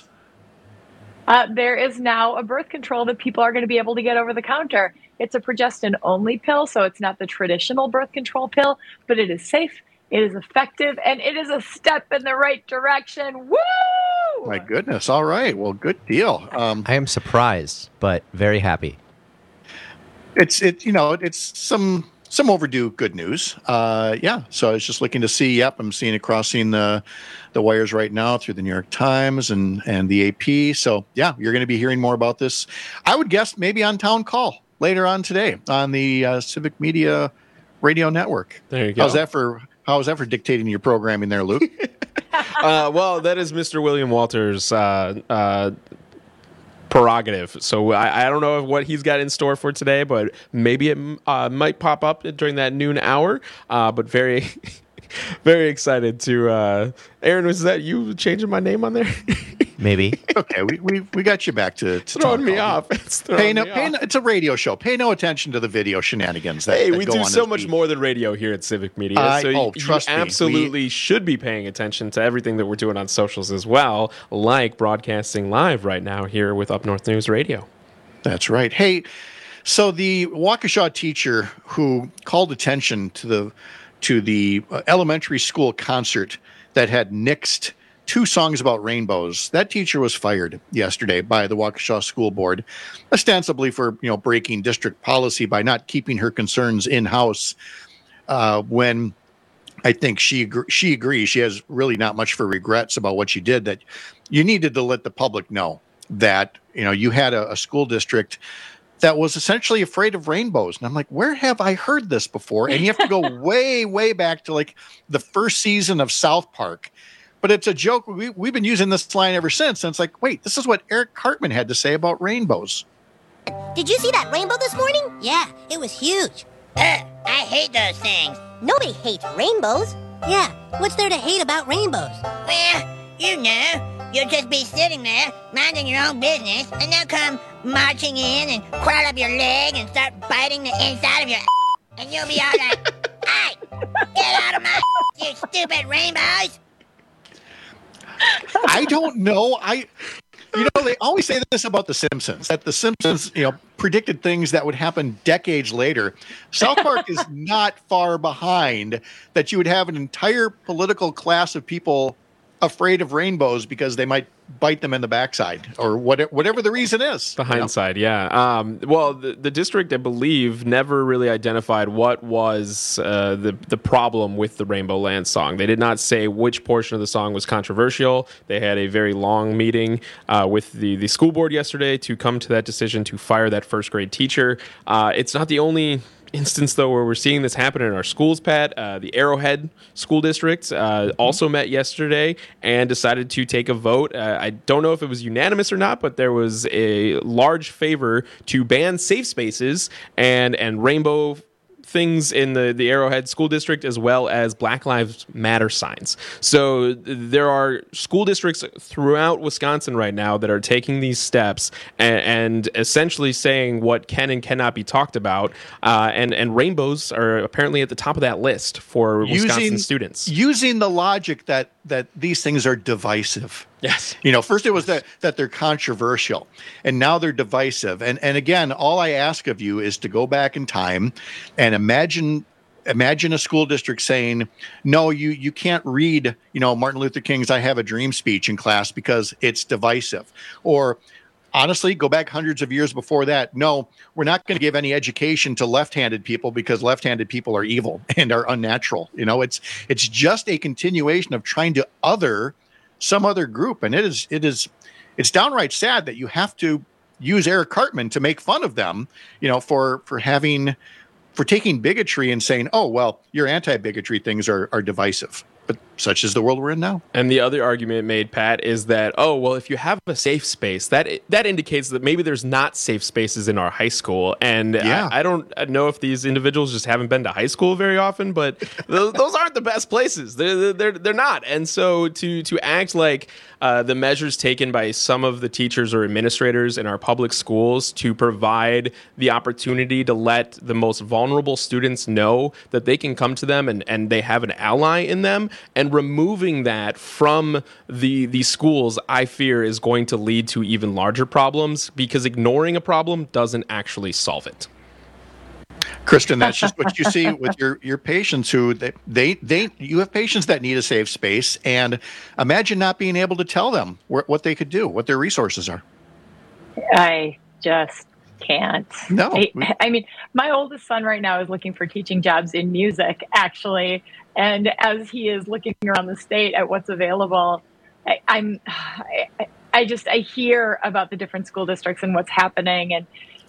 Uh, there is now a birth control that people are going to be able to get over the counter. It's a progestin-only pill, so it's not the traditional birth control pill, but it is safe, it is effective, and it is a step in the right direction. Woo! My goodness. All right. Well, good deal. Um, I am surprised, but very happy. It's it. You know, it's some some overdue good news. Uh, yeah. So I was just looking to see. Yep, I'm seeing it crossing the the wires right now through the New York Times and and the A P. So yeah, you're going to be hearing more about this. I would guess maybe on Town Call later on today on the uh, Civic Media Radio Network. There you go. How's that for? How's that for dictating your programming there, Luke? uh, well, that is Mister William Walters' uh, uh, prerogative. So I, I don't know what he's got in store for today, but maybe it uh, might pop up during that noon hour. Uh, but very, very excited to. Uh, Aaron, was that you changing my name on there? Maybe. Okay, we, we we got you back to, to throwing me call. off. It's throwing pay no, me pay off. no, it's a radio show. Pay no attention to the video shenanigans. That, Hey, that we go do on so this much beat. more than radio here at Civic Media. I- so oh, you, trust you me, we- absolutely should be paying attention to everything that we're doing on socials as well, like broadcasting live right now here with Up North News Radio. That's right. Hey, so the Waukesha teacher who called attention to the to the uh, elementary school concert that had nixed two songs about rainbows, that teacher was fired yesterday by the Waukesha School Board, ostensibly for you know breaking district policy by not keeping her concerns in house. Uh, when I think she agr- she agrees, she has really not much for regrets about what she did. That you needed to let the public know that you know you had a, a school district that was essentially afraid of rainbows. And I'm like, where have I heard this before? And you have to go way, way back to like the first season of South Park. But it's a joke. We, we've been using this line ever since. And it's like, wait, this is what Eric Cartman had to say about rainbows. Did you see that rainbow this morning? Yeah, it was huge. Ugh, I hate those things. Nobody hates rainbows. Yeah, what's there to hate about rainbows? Well, you know, you'll just be sitting there, minding your own business, and they'll come marching in and crawl up your leg and start biting the inside of your and you'll be all like, hey, get out of my you stupid rainbows. I don't know. I, you know, they always say this about The Simpsons, that The Simpsons, you know, predicted things that would happen decades later. South Park is not far behind that you would have an entire political class of people afraid of rainbows because they might bite them in the backside or whatever, whatever the reason is. The hindsight, yeah. Um, well, the, the district, I believe, never really identified what was uh, the, the problem with the Rainbow Land song. They did not say which portion of the song was controversial. They had a very long meeting uh, with the, the school board yesterday to come to that decision to fire that first grade teacher. Uh, it's not the only instance, though, where we're seeing this happen in our schools, Pat. Uh, the Arrowhead School District uh, also met yesterday and decided to take a vote. Uh, I don't know if it was unanimous or not, but there was a large favor to ban safe spaces and, and rainbow things in the, the Arrowhead School District, as well as Black Lives Matter signs. So there are school districts throughout Wisconsin right now that are taking these steps and, and essentially saying what can and cannot be talked about. Uh, and, and rainbows are apparently at the top of that list for Wisconsin using, students. Using the logic that, that these things are divisive. Yes. You know, first it was that, that they're controversial, and now they're divisive. And and again, all I ask of you is to go back in time and imagine imagine a school district saying, no, you you can't read, you know, Martin Luther King's I Have a Dream speech in class because it's divisive. Or honestly, go back hundreds of years before that. No, we're not going to give any education to left-handed people because left-handed people are evil and are unnatural. You know, it's it's just a continuation of trying to other some other group, and it is it is it's downright sad that you have to use Eric Cartman to make fun of them, you know, for for having for taking bigotry and saying, oh well, your anti-bigotry things are are divisive. But such is the world we're in now. And the other argument made, Pat, is that, oh, well, if you have a safe space, that that indicates that maybe there's not safe spaces in our high school. And yeah. I, I don't know if these individuals just haven't been to high school very often, but th- those aren't the best places. They're, they're, they're not. And so to, to act like uh, the measures taken by some of the teachers or administrators in our public schools to provide the opportunity to let the most vulnerable students know that they can come to them and, and they have an ally in them, and removing that from the the schools, I fear, is going to lead to even larger problems, because ignoring a problem doesn't actually solve it. Kristen, that's just what you see with your, your patients who they, they, they, you have patients that need a safe space, and imagine not being able to tell them wh- what they could do, what their resources are. I just can't. No. I, I mean, my oldest son right now is looking for teaching jobs in music, actually. And as he is looking around the state at what's available, I, I'm, I, I just, I hear about the different school districts and what's happening. And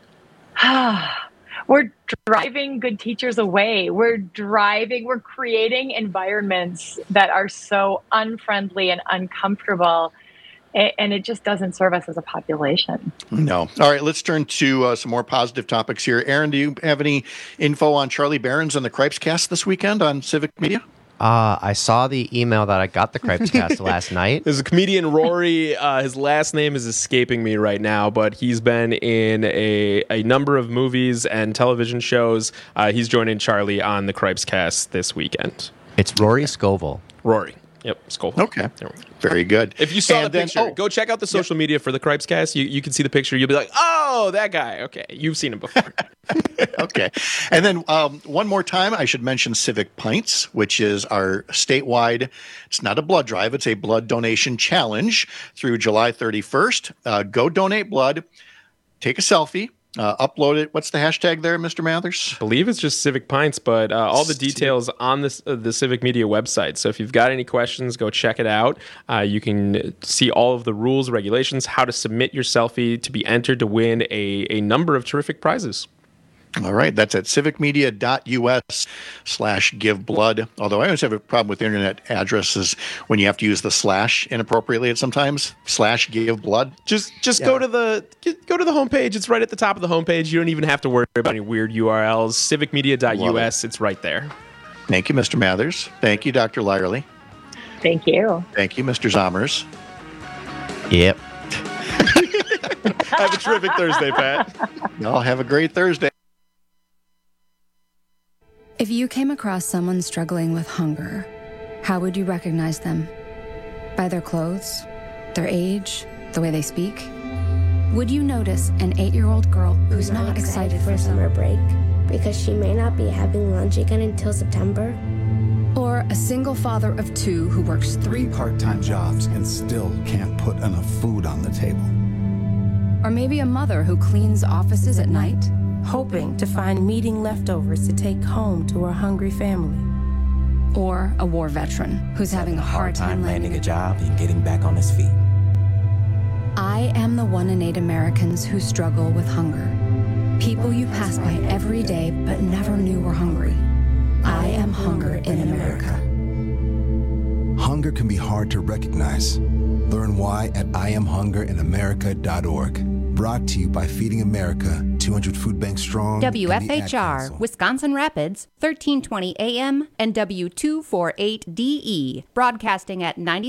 ah, we're driving good teachers away. We're driving, we're creating environments that are so unfriendly and uncomfortable. And it just doesn't serve us as a population. No. All right, let's turn to uh, some more positive topics here. Aaron, do you have any info on Charlie Barron's and the Cripes Cast this weekend on Civic Media? Uh, I saw the email that I got the Cripes Cast last night. There's a comedian, Rory. Uh, his last name is escaping me right now, but he's been in a, a number of movies and television shows. Uh, he's joining Charlie on the Cripes Cast this weekend. It's Rory Scovel. Rory. Yep, Scoville. Okay. Very good. If you saw and the then, picture, oh, go check out the social yep. media for the Cripes Cast. You, you can see the picture. You'll be like, oh, that guy. Okay. You've seen him before. Okay. And then um, one more time, I should mention Civic Pints, which is our statewide, it's not a blood drive, it's a blood donation challenge through July thirty-first. Uh, go donate blood, take a selfie. Uh, upload it. What's the hashtag there, Mister Mathers? I believe it's just Civic Pints, but uh, all the details on this, uh, the Civic Media website. So if you've got any questions, go check it out. Uh, you can see all of the rules, regulations, how to submit your selfie to be entered to win a, a number of terrific prizes. All right. That's at civicmedia.us slash give blood. Although I always have a problem with internet addresses when you have to use the slash inappropriately at sometimes. Slash give blood. Just just Yeah. go to the go to the homepage. It's right at the top of the homepage. You don't even have to worry about any weird U R Ls. civicmedia.us. It. It's right there. Thank you, Mister Mathers. Thank you, Doctor Lyerly. Thank you. Thank you, Mister Zommers. Yep. Have a terrific Thursday, Pat. Y'all have a great Thursday. If you came across someone struggling with hunger, how would you recognize them? By their clothes, their age, the way they speak? Would you notice an eight-year-old girl who's not, not excited, excited for summer break because she may not be having lunch again until September? Or a single father of two who works three part-time jobs and still can't put enough food on the table? Or maybe a mother who cleans offices at night, hoping to find meeting leftovers to take home to her hungry family. Or a war veteran who's having a hard time landing a job and getting back on his feet. I am the one in eight Americans who struggle with hunger. People you pass by every day but never knew were hungry. I am hunger in America. Hunger can be hard to recognize. Learn why at I am hunger in america dot org. Brought to you by Feeding America, two hundred Food Bank Strong. W F H R, Wisconsin Rapids, thirteen twenty A M and W two forty-eight D E. Broadcasting at ninety